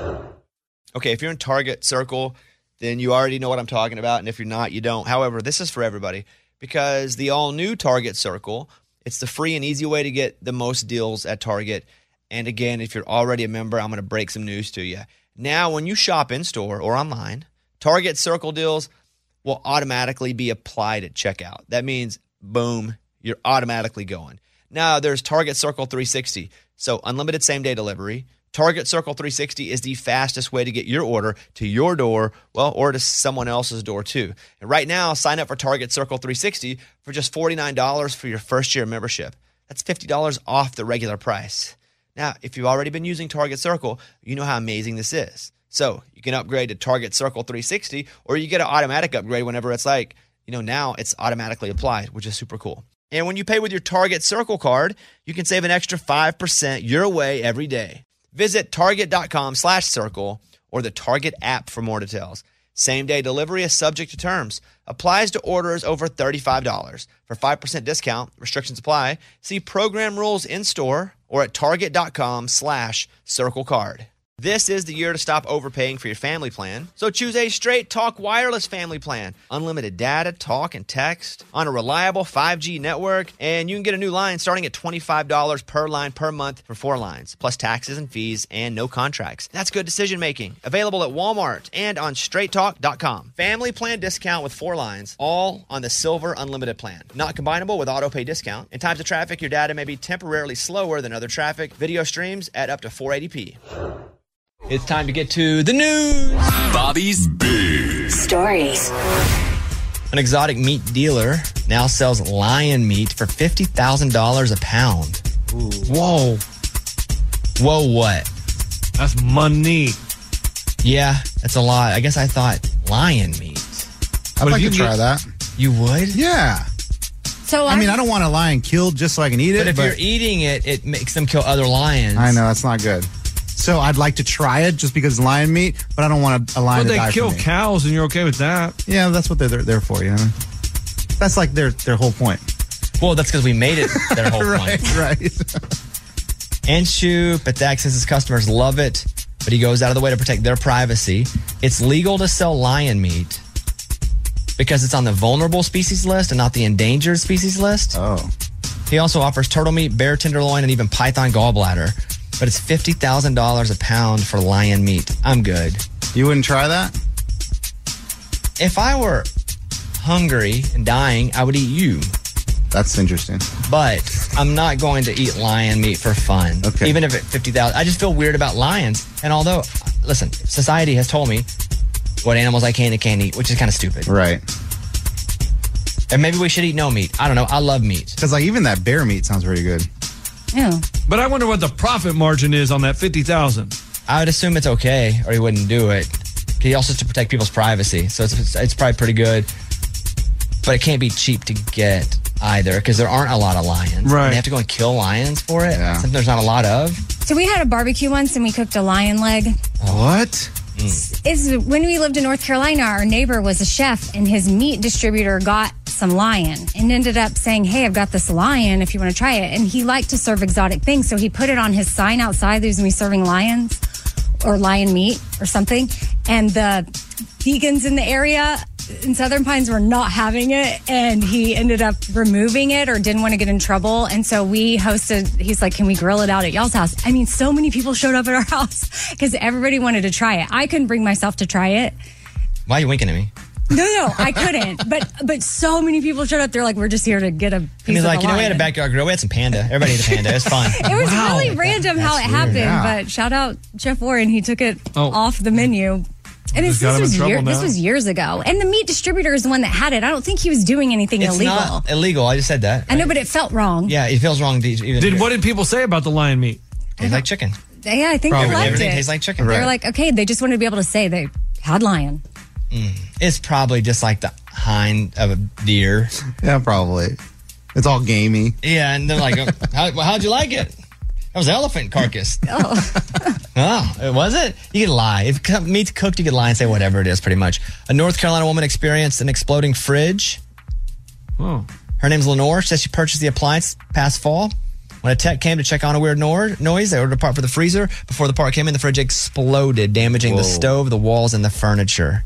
Okay, if you're in Target Circle, then you already know what I'm talking about, and if you're not, you don't. However, this is for everybody because the all-new Target Circle, it's the free and easy way to get the most deals at Target. And again, if you're already a member, I'm going to break some news to you. Now, when you shop in-store or online, Target Circle deals will automatically be applied at checkout. That means, boom, you're automatically going. Now, there's Target Circle three sixty, so unlimited same-day delivery. Target Circle three sixty is the fastest way to get your order to your door, well, or to someone else's door too. And right now, sign up for Target Circle three sixty for just forty-nine dollars for your first year membership. That's fifty dollars off the regular price. Now, if you've already been using Target Circle, you know how amazing this is. So you can upgrade to Target Circle three sixty, or you get an automatic upgrade whenever it's like, you know, now it's automatically applied, which is super cool. And when you pay with your Target Circle card, you can save an extra five percent your way every day. Visit target.com slash circle or the Target app for more details. Same-day delivery is subject to terms. Applies to orders over thirty-five dollars. For five percent discount, restrictions apply. See program rules in-store or at target.com slash circle card. This is the year to stop overpaying for your family plan. So choose a Straight Talk Wireless family plan. Unlimited data, talk, and text on a reliable five G network. And you can get a new line starting at twenty-five dollars per line per month for four lines, plus taxes and fees and no contracts. That's good decision making. Available at Walmart and on straight talk dot com. Family plan discount with four lines, all on the Silver Unlimited plan. Not combinable with auto pay discount. In times of traffic, your data may be temporarily slower than other traffic. Video streams at up to four eighty p. It's time to get to the news.
Bobby's Big
Stories.
An exotic meat dealer now sells lion meat for fifty thousand dollars a pound.
Ooh. Whoa.
Whoa, what?
That's money.
Yeah, that's a lot. I guess I thought lion meat.
I'd
But
like
if
to
you
try
get-
that.
You would?
Yeah.
So
I mean, I don't want a lion killed just so I can eat it.
But if you're eating it, it makes them kill other lions.
I know that's not good. So I'd like to try it just because it's lion meat, but I don't want a, a lion
But
to
they
die
kill
for me.
cows, and you're okay with that.
Yeah, that's what they're there, there for. You know, that's like their their whole point.
Well, that's because we made it their whole
right,
point.
right.
Anshu Pathak says his customers love it, but he goes out of the way to protect their privacy. It's legal to sell lion meat because it's on the vulnerable species list and not the endangered species list.
Oh.
He also offers turtle meat, bear tenderloin, and even python gallbladder. But it's fifty thousand dollars a pound for lion meat. I'm good.
You wouldn't try that?
If I were hungry and dying, I would eat you.
That's interesting.
But I'm not going to eat lion meat for fun.
Okay.
Even if it's fifty thousand dollars. I just feel weird about lions. And although, listen, society has told me what animals I can and can't eat, which is kind of stupid.
Right.
And maybe we should eat no meat. I don't know. I love meat.
Because like even that bear meat sounds pretty good.
Yeah.
But I wonder what the profit margin is on that fifty thousand dollars.
I would assume it's okay, or he wouldn't do it. He also has to protect people's privacy, so it's, it's, it's probably pretty good. But it can't be cheap to get either, because there aren't a lot of lions.
Right.
And they have to go and kill lions for it.
Yeah.
Something there's not a lot of.
So we had a barbecue once and we cooked a lion leg.
What?
Is when we lived in North Carolina, our neighbor was a chef and his meat distributor got some lion and ended up saying, hey, I've got this lion if you want to try it. And he liked to serve exotic things. So he put it on his sign outside. There's me serving lions or lion meat or something. And the vegans in the area in Southern Pines were not having it. And he ended up removing it or didn't want to get in trouble. And so we hosted, he's like, can we grill it out at y'all's house? I mean, so many people showed up at our house because everybody wanted to try it. I couldn't bring myself to try it.
Why are you winking at me?
No, no, I couldn't. But but so many people showed up. They're like, we're just here to get a piece
I mean,
of
like,
the
you know, we had a
lion.
backyard grill. We had some panda. Everybody ate a panda. It was fun.
It was really random how it
weird.
happened.
Yeah.
But shout out Chef Warren. He took it
Oh.
off the menu. And
Just
this,
got him
this,
in
was
trouble
year, this
now.
was years ago. And the meat distributor is the one that had it. I don't think he was doing anything
It's
illegal.
not illegal. I just said that.
I know, but it felt wrong.
Yeah, it feels wrong to even.
Did what did people say about the lion meat?
Tastes like chicken.
Yeah, I think
Probably.
they liked
Everything
it.
tastes like chicken.
They
Right.
were like, okay, they just wanted to be able to say they had lion.
It's probably just like the hind of a deer.
Yeah, probably. It's all gamey.
Yeah, and they're like, How, well, how'd you like it? That was an elephant carcass.
Oh.
Oh, it was it? You could lie. If co- meat's cooked, you could lie and say whatever it is, pretty much. A North Carolina woman experienced an exploding fridge.
Oh.
Her name's Lenore. She says she purchased the appliance past fall. When a tech came to check on a weird nor- noise, they ordered a part for the freezer. Before the part came in, the fridge exploded, damaging the
Whoa.
stove, the walls, and the furniture.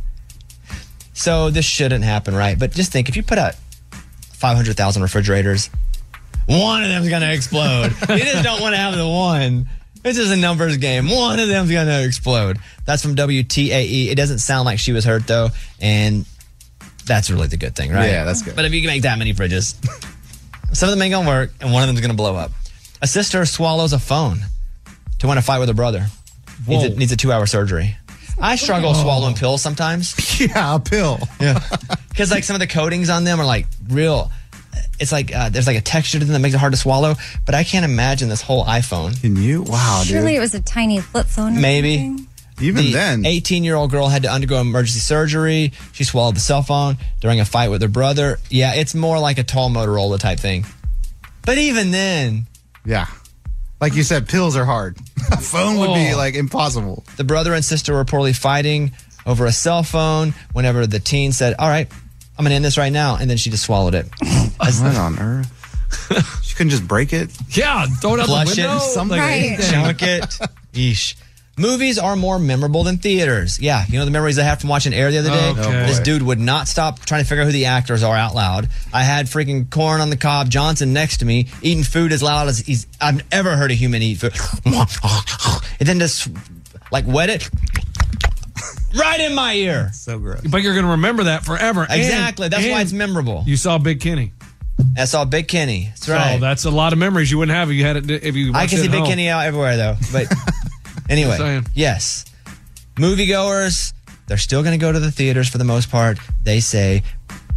So this shouldn't happen, right? But just think, if you put out five hundred thousand refrigerators, one of them's going to explode. You just don't want to have the one. It's just a numbers game. One of them's going to explode. That's from W T A E. It doesn't sound like she was hurt, though, and that's really the good thing, right?
Yeah, that's good.
But if you can make that many fridges, some of them ain't going to work, and one of them's going to blow up. A sister swallows a phone to win a fight with her brother. Needs a,
Whoa.
needs a two-hour surgery. I struggle swallowing pills sometimes.
Yeah, a pill.
Yeah. Because like some of the coatings on them are like real. It's like uh, there's like a texture to them that makes it hard to swallow. But I can't imagine this whole iPhone.
Can you? Wow,
Surely
dude.
it was a tiny flip phone. Or
Maybe.
something.
Even
The
then.
eighteen-year-old girl had to undergo emergency surgery. She swallowed the cell phone during a fight with her brother. Yeah, it's more like a tall Motorola type thing. But even then,
Yeah. Like you said, pills are hard. A phone would be
Oh.
like impossible.
the brother and sister were reportedly fighting over a cell phone whenever the teen said, all right, I'm going to end this right now. And then she just swallowed it.
What on earth? She couldn't just break it?
Yeah, throw it out
Flush
the
it.
window.
Something.
Like
Right.
anything.
Chunk it. Yeesh. Movies are more memorable than theaters. Yeah, you know the memories I had from watching Air the other day?
Okay.
This
boy.
dude would not stop trying to figure out who the actors are out loud. I had freaking Corn on the Cob Johnson next to me, eating food as loud as he's I've ever heard a human eat food. And then just like wet it right in my ear.
So gross.
But you're going to remember that forever. And-
Exactly. That's why
and
it's memorable.
You saw Big Kenny.
I saw Big Kenny. That's right.
So that's a lot of memories you wouldn't have if you had it if you
I
watched
can
it
see
at
Big
home.
Kenny out everywhere though. But anyway,
saying.
yes, moviegoers, they're still going to go to the theaters for the most part. They say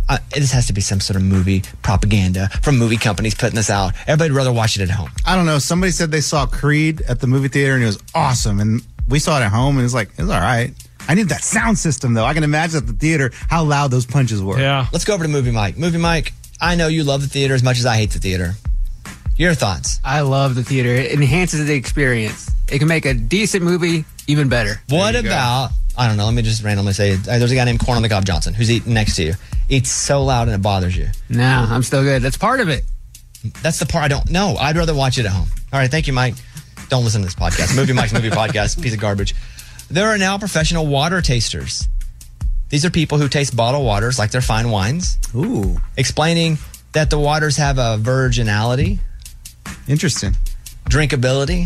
uh, this has to be some sort of movie propaganda from movie companies putting this out. Everybody would rather watch it at home.
I don't know. Somebody said they saw Creed at the movie theater and it was awesome. And we saw it at home and it was like, it was all right. I need that sound system, though. I can imagine at the theater how loud those punches were.
Yeah.
Let's go over to Movie Mike. Movie Mike, I know you love the theater as much as I hate the theater. Your thoughts?
I love the theater. It enhances the experience. It can make a decent movie even better.
What about, go. I don't know, let me just randomly say, uh, there's a guy named Corn on the Cob Johnson who's eating next to you. Eats so loud and it bothers you.
No, I'm still good. That's part of it.
That's the part I don't know. I'd rather watch it at home. All right, thank you, Mike. Don't listen to this podcast. Movie Mike's Movie Podcast, piece of garbage. There are now professional water tasters. These are people who taste bottled waters like they're fine wines.
Ooh.
Explaining that the waters have a virginality.
Interesting.
Drinkability.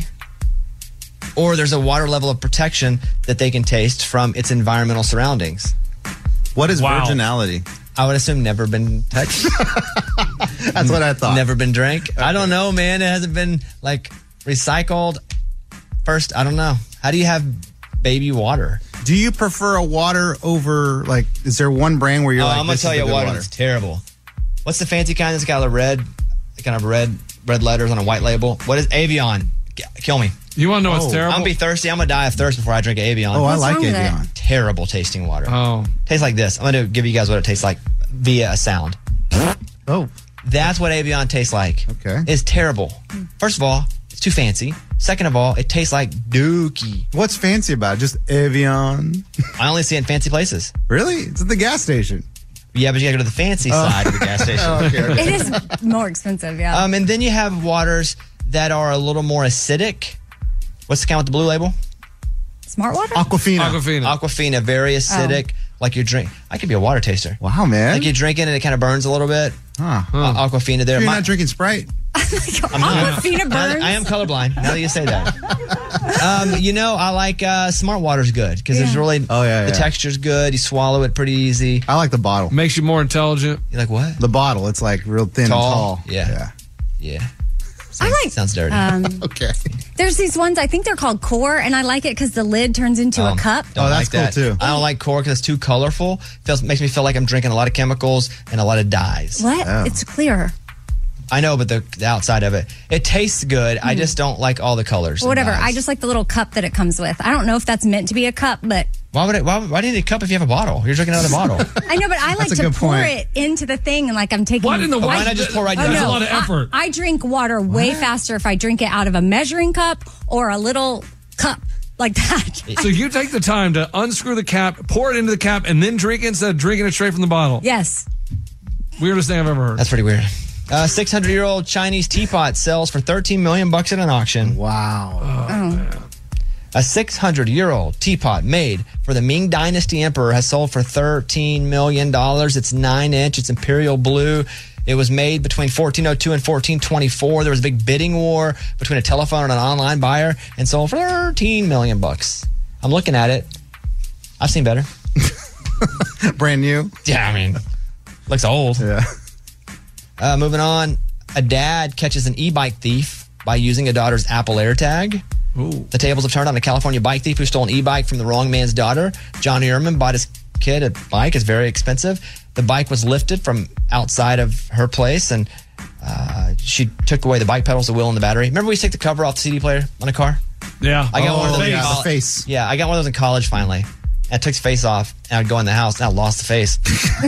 Or there's a water level of protection that they can taste from its environmental surroundings.
What is
Wow.
virginality?
I would assume never been touched.
That's what I thought.
Never been drank. Okay. I don't know, man. It hasn't been like recycled. First, I don't know. How do you have baby water?
Do you prefer a water over, like, is there one brand where you're
oh,
like,
I'm going to tell you a water, water that's terrible. What's the fancy kind that's got a red, kind of red, red letters on a white label? What is Avion? Kill me.
You want to know what's
oh,
terrible?
I'm going to be thirsty. I'm going to die of thirst before I drink Avion.
Oh, what's I like Avion.
Terrible tasting water.
Oh.
Tastes like this. I'm going to give you guys what it tastes like via a sound.
Oh.
That's what Avion tastes like.
Okay.
It's terrible. First of all, it's too fancy. Second of all, it tastes like dookie.
What's fancy about it? Just Avion?
I only see it in fancy places.
Really? It's at the gas station.
Yeah, but you gotta go to the fancy
oh.
side of the gas station.
oh, okay, okay.
It is more expensive, yeah.
Um, and then you have waters that are a little more acidic. What's the kind with the blue label?
Smart water?
Aquafina.
Aquafina.
Aquafina, very acidic. Oh. Like you drink. I could be a water taster.
Wow, man.
Like you drink it and it kind of burns a little bit.
Huh.
Uh, Aquafina there.
You're
My,
not drinking Sprite?
I'm not.
Aquafina burns?
I, I am colorblind, now that you say that. um, you know, I like uh, Smart Water's good because yeah. there's really,
oh, yeah,
the
yeah.
texture's good. You swallow it pretty easy.
I like the bottle.
Makes you more intelligent.
You like what?
The bottle. It's like real thin
tall.
and tall.
Yeah.
Yeah.
Yeah. Sounds,
I like.
Sounds dirty.
Um,
okay.
There's these ones, I think they're called Core, and I like it because the lid turns into
um,
a cup.
Don't
oh, that's
like that.
cool, too.
I don't like Core because it's too colorful. Feels Makes me feel like I'm drinking a lot of chemicals and a lot of dyes.
What?
Oh.
It's clear.
I know, but the, the outside of it, it tastes good. Mm-hmm. I just don't like all the colors.
Well, whatever. I just like the little cup that it comes with. I don't know if that's meant to be a cup, but
why would it? Why, why do you need a cup if you have a bottle? You're drinking out of the bottle.
I know, but I like
That's a
to
good
pour
point.
it into the thing, and like I'm taking.
What in the
Why
world?
not just pour right
Oh,
down?
That's
no.
a lot of effort.
I, I drink water way faster if I drink it out of a measuring cup or a little cup like that.
So you take the time to unscrew the cap, pour it into the cap, and then drink it instead of drinking it straight from the bottle.
Yes.
Weirdest thing I've ever heard.
That's pretty weird. Uh, six hundred year old Chinese teapot sells for thirteen million bucks at an auction.
Wow.
Oh.
A six hundred year old teapot made for the Ming Dynasty emperor has sold for thirteen million dollars. It's nine inch. It's imperial blue. It was made between fourteen oh two and fourteen twenty-four. There was a big bidding war between a telephone and an online buyer and sold for thirteen million bucks. I'm looking at it. I've seen better.
Brand new?
Yeah, I mean, looks old.
Yeah.
Uh, moving on, a dad catches an e-bike thief by using a daughter's Apple AirTag.
Ooh.
The tables have turned on a California bike thief who stole an e-bike from the wrong man's daughter. Johnny Ehrman bought his kid a bike. It's very expensive. The bike was lifted from outside of her place, and uh, she took away the bike pedals, the wheel, and the battery. Remember we used to take the cover off the C D player on a car?
Yeah.
I got
oh,
one of those.
yeah,
in
the
col-
face.
Yeah, I got one of those in college finally. And I took the face off, and I'd go in the house, and I lost the face.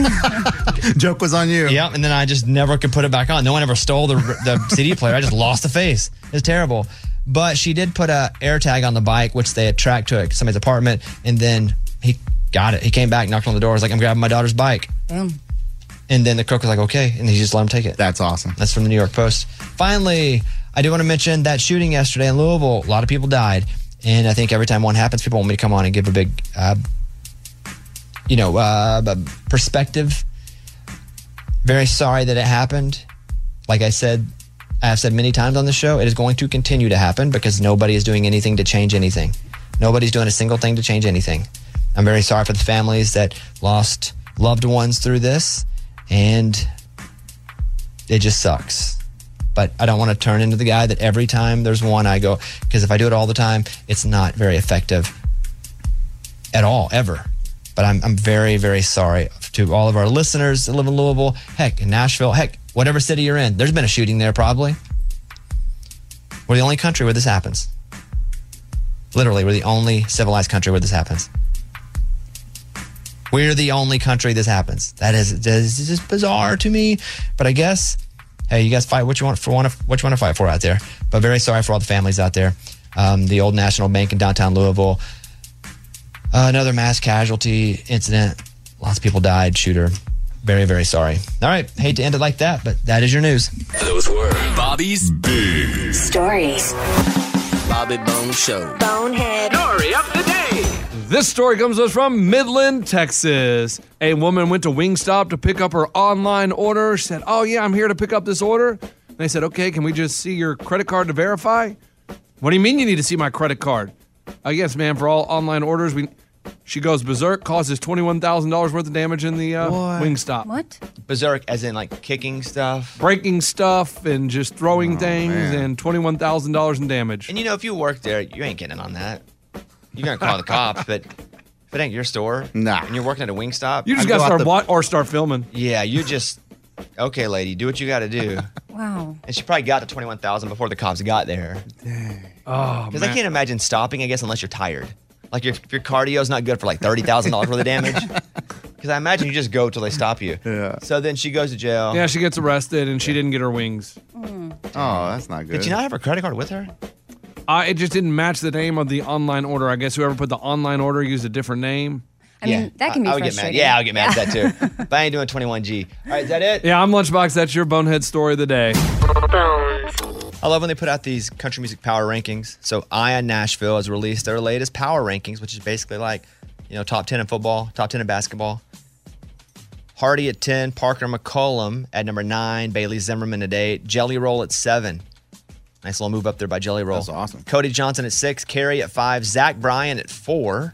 Joke was on you.
Yeah, and then I just never could put it back on. No one ever stole the the C D player. I just lost the face. It's terrible. But she did put a AirTag on the bike, which they had tracked to somebody's apartment, and then he got it. He came back, knocked on the door, was like, I'm grabbing my daughter's bike.
Boom.
And then the crook was like, okay, and he just let him take it.
That's awesome.
That's from the New York Post. Finally, I do want to mention that shooting yesterday in Louisville. A lot of people died. And I think every time one happens, people want me to come on and give a big, uh, you know, uh, perspective. Very sorry that it happened. Like I said, I have said many times on the show, it is going to continue to happen because nobody is doing anything to change anything. Nobody's doing a single thing to change anything. I'm very sorry for the families that lost loved ones through this, and it just sucks. But I don't want to turn into the guy that every time there's one I go, because if I do it all the time, it's not very effective at all, ever. But But I'm, I'm very, very sorry to all of our listeners that live in Louisville, heck, in Nashville, heck, whatever city you're in. There's been a shooting there probably. We're the only country where this happens. Literally, we're the only civilized country where this happens. We're the only country this happens. That is, that is just bizarre to me. But I guess, hey, you guys fight what you want for, what you want to fight for out there. But very sorry for all the families out there. Um, the Old National Bank in downtown Louisville. Uh, another mass casualty incident. Lots of people died. Shooter. Very, very sorry. All right. Hate to end it like that, but that is your news.
Those were Bobby's Big
Stories.
Bobby Bone Show.
Bonehead.
Story of the day.
This story comes to us from Midland, Texas. A woman went to Wingstop to pick up her online order. She said, oh, yeah, I'm here to pick up this order. And they said, okay, can we just see your credit card to verify? What do you mean you need to see my credit card? I guess, man, for all online orders, we. She goes berserk, causes twenty-one thousand dollars worth of damage in the uh, Wingstop.
What?
Berserk as in like kicking stuff?
Breaking stuff and just throwing things
man.
and twenty-one thousand dollars in damage.
And you know, if you work there, you ain't getting on that. You're going to call the cops, but if it ain't your store
nah.
and you're working at a Wingstop.
You just got to start wa- or start filming.
Yeah, you just, okay, lady, do what you got to do.
Wow.
And she probably got to twenty-one thousand dollars before the cops got there.
Dang.
Oh,
Because I can't imagine stopping, I guess, unless you're tired. Like your, if your cardio's not good for like thirty thousand dollars worth of damage. Because I imagine you just go till they stop you.
Yeah.
So then she goes to jail.
Yeah, she gets arrested and she didn't get her wings.
Mm.
Oh, that's not good.
Did you not have her credit card with her?
Uh, it just didn't match the name of the online order. I guess whoever put the online order used a different name.
I mean, that can be
I, I would
frustrating.
Get mad. Yeah, I'll get mad at that too. But I ain't doing twenty-one G. All right, is that it?
Yeah, I'm Lunchbox. That's your bonehead story of the day.
I love when they put out these country music power rankings. So Aya Nashville has released their latest power rankings, which is basically like, you know, top ten in football, top ten in basketball. Hardy at ten, Parker McCollum at number nine, Bailey Zimmerman at eight, Jelly Roll at seven. Nice little move up there by Jelly Roll.
That's awesome.
Cody Johnson at six, Carey at five, Zach Bryan at four.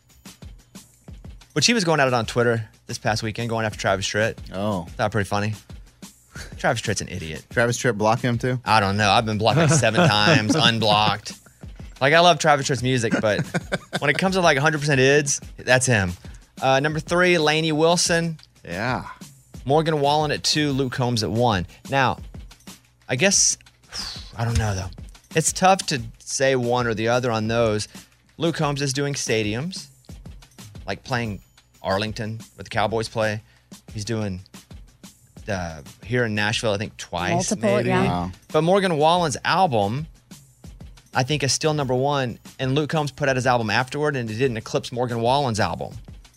Which he was going at it on Twitter this past weekend, going after Travis Tritt.
Oh.
Thought pretty funny. Travis Tritt's an idiot.
Travis Tritt block him too?
I don't know. I've been blocked like seven times, unblocked. Like, I love Travis Tritt's music, but when it comes to like one hundred percent ids, that's him. Uh, number three, Lainey Wilson.
Yeah.
Morgan Wallen at two, Luke Combs at one. Now, I guess, I don't know though. It's tough to say one or the other on those. Luke Combs is doing stadiums, like playing Arlington, where the Cowboys play. He's doing uh, here in Nashville, I think twice,
Multiple,
maybe.
yeah.
Wow.
But Morgan Wallen's album, I think, is still number one. And Luke Combs put out his album afterward, and it didn't eclipse Morgan Wallen's album.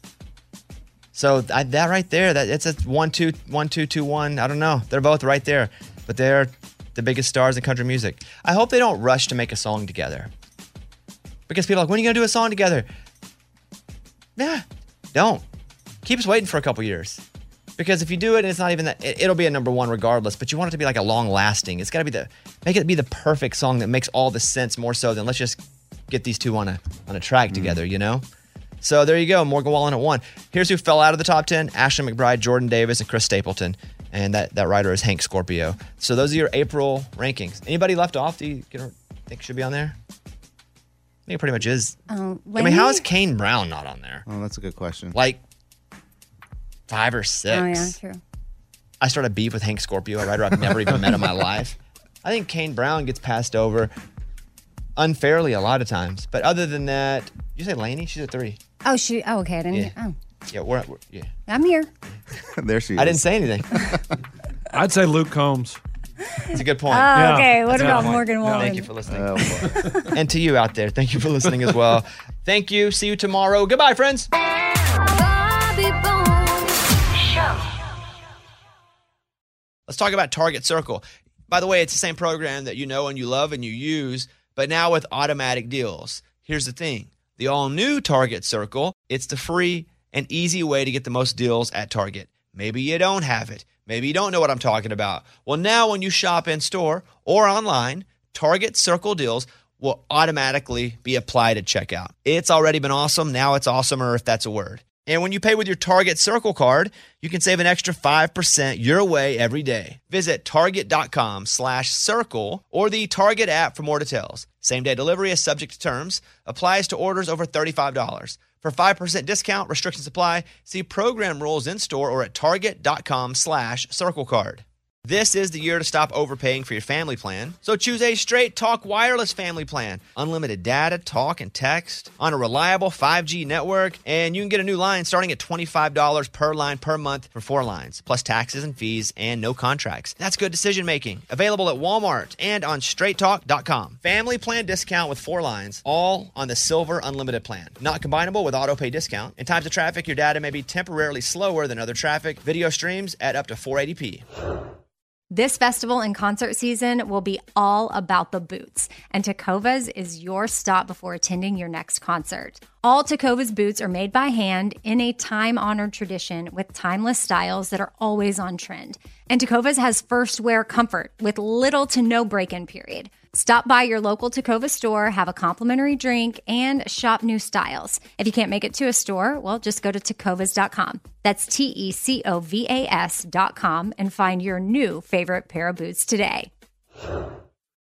So I, that right there, that it's a one, two, one, two, two, one. I don't know. They're both right there, but they're the biggest stars in country music. I hope they don't rush to make a song together, because people are like, when are you gonna do a song together? Nah, don't. Keep us waiting for a couple years. Because if you do it and it's not even that, it, it'll be a number one regardless, but you want it to be like a long lasting. It's got to be the, make it be the perfect song that makes all the sense more so than let's just get these two on a on a track together, you know? So there you go, Morgan Wallen at one. Here's who fell out of the top ten, Ashley McBride, Jordan Davis, and Chris Stapleton. And that, that writer is Hank Scorpio. So those are your April rankings. Anybody left off do you think should be on there? I think it pretty much is.
Oh,
I mean, how is Kane Brown not on there?
Oh, that's a good question.
Like, five or six.
Oh, yeah, true.
I started beef with Hank Scorpio, a writer I've never even met in my life. I think Kane Brown gets passed over unfairly a lot of times. But other than that, you say Lainey? She's at three.
Oh, she. Oh, okay. I didn't.
Yeah.
Oh,
Yeah, we're, we're yeah.
I'm here.
There she is.
I didn't say anything.
I'd say Luke Combs.
It's a good point.
Oh,
Yeah,
okay. What
that's a good
about
point.
Morgan Wallen?
Thank you for listening.
Oh, boy.
And to you out there, thank you for listening as well. Thank you. See you tomorrow. Goodbye, friends.
Bobby Bones Show.
Let's talk about Target Circle. By the way, it's the same program that you know and you love and you use, but now with automatic deals. Here's the thing. The all-new Target Circle, it's the free and easy way to get the most deals at Target. Maybe you don't have it. Maybe you don't know what I'm talking about. Well, now when you shop in-store or online, Target Circle deals will automatically be applied at checkout. It's already been awesome. Now it's awesomer, if that's a word. And when you pay with your Target Circle card, you can save an extra five percent your way every day. Visit target.com slash circle or the Target app for more details. Same-day delivery is subject to terms. Applies to orders over thirty-five dollars. For five percent discount, restrictions apply. See program rules in store or at target.com slash circle card. This is the year to stop overpaying for your family plan. So choose a Straight Talk Wireless family plan. Unlimited data, talk, and text on a reliable five G network. And you can get a new line starting at twenty-five dollars per line per month for four lines, plus taxes and fees and no contracts. That's good decision making. Available at Walmart and on straight talk dot com. Family plan discount with four lines, all on the Silver Unlimited plan. Not combinable with auto pay discount. In times of traffic, your data may be temporarily slower than other traffic. Video streams at up to four eighty p.
This festival and concert season will be all about the boots, and Tecovas is your stop before attending your next concert. All Tecovas boots are made by hand in a time-honored tradition with timeless styles that are always on trend. And Tecovas has first wear comfort with little to no break-in period. Stop by your local Tecovas store, have a complimentary drink, and shop new styles. If you can't make it to a store, well, just go to tecovas dot com. That's T E C O V A S dot com and find your new favorite pair of boots today.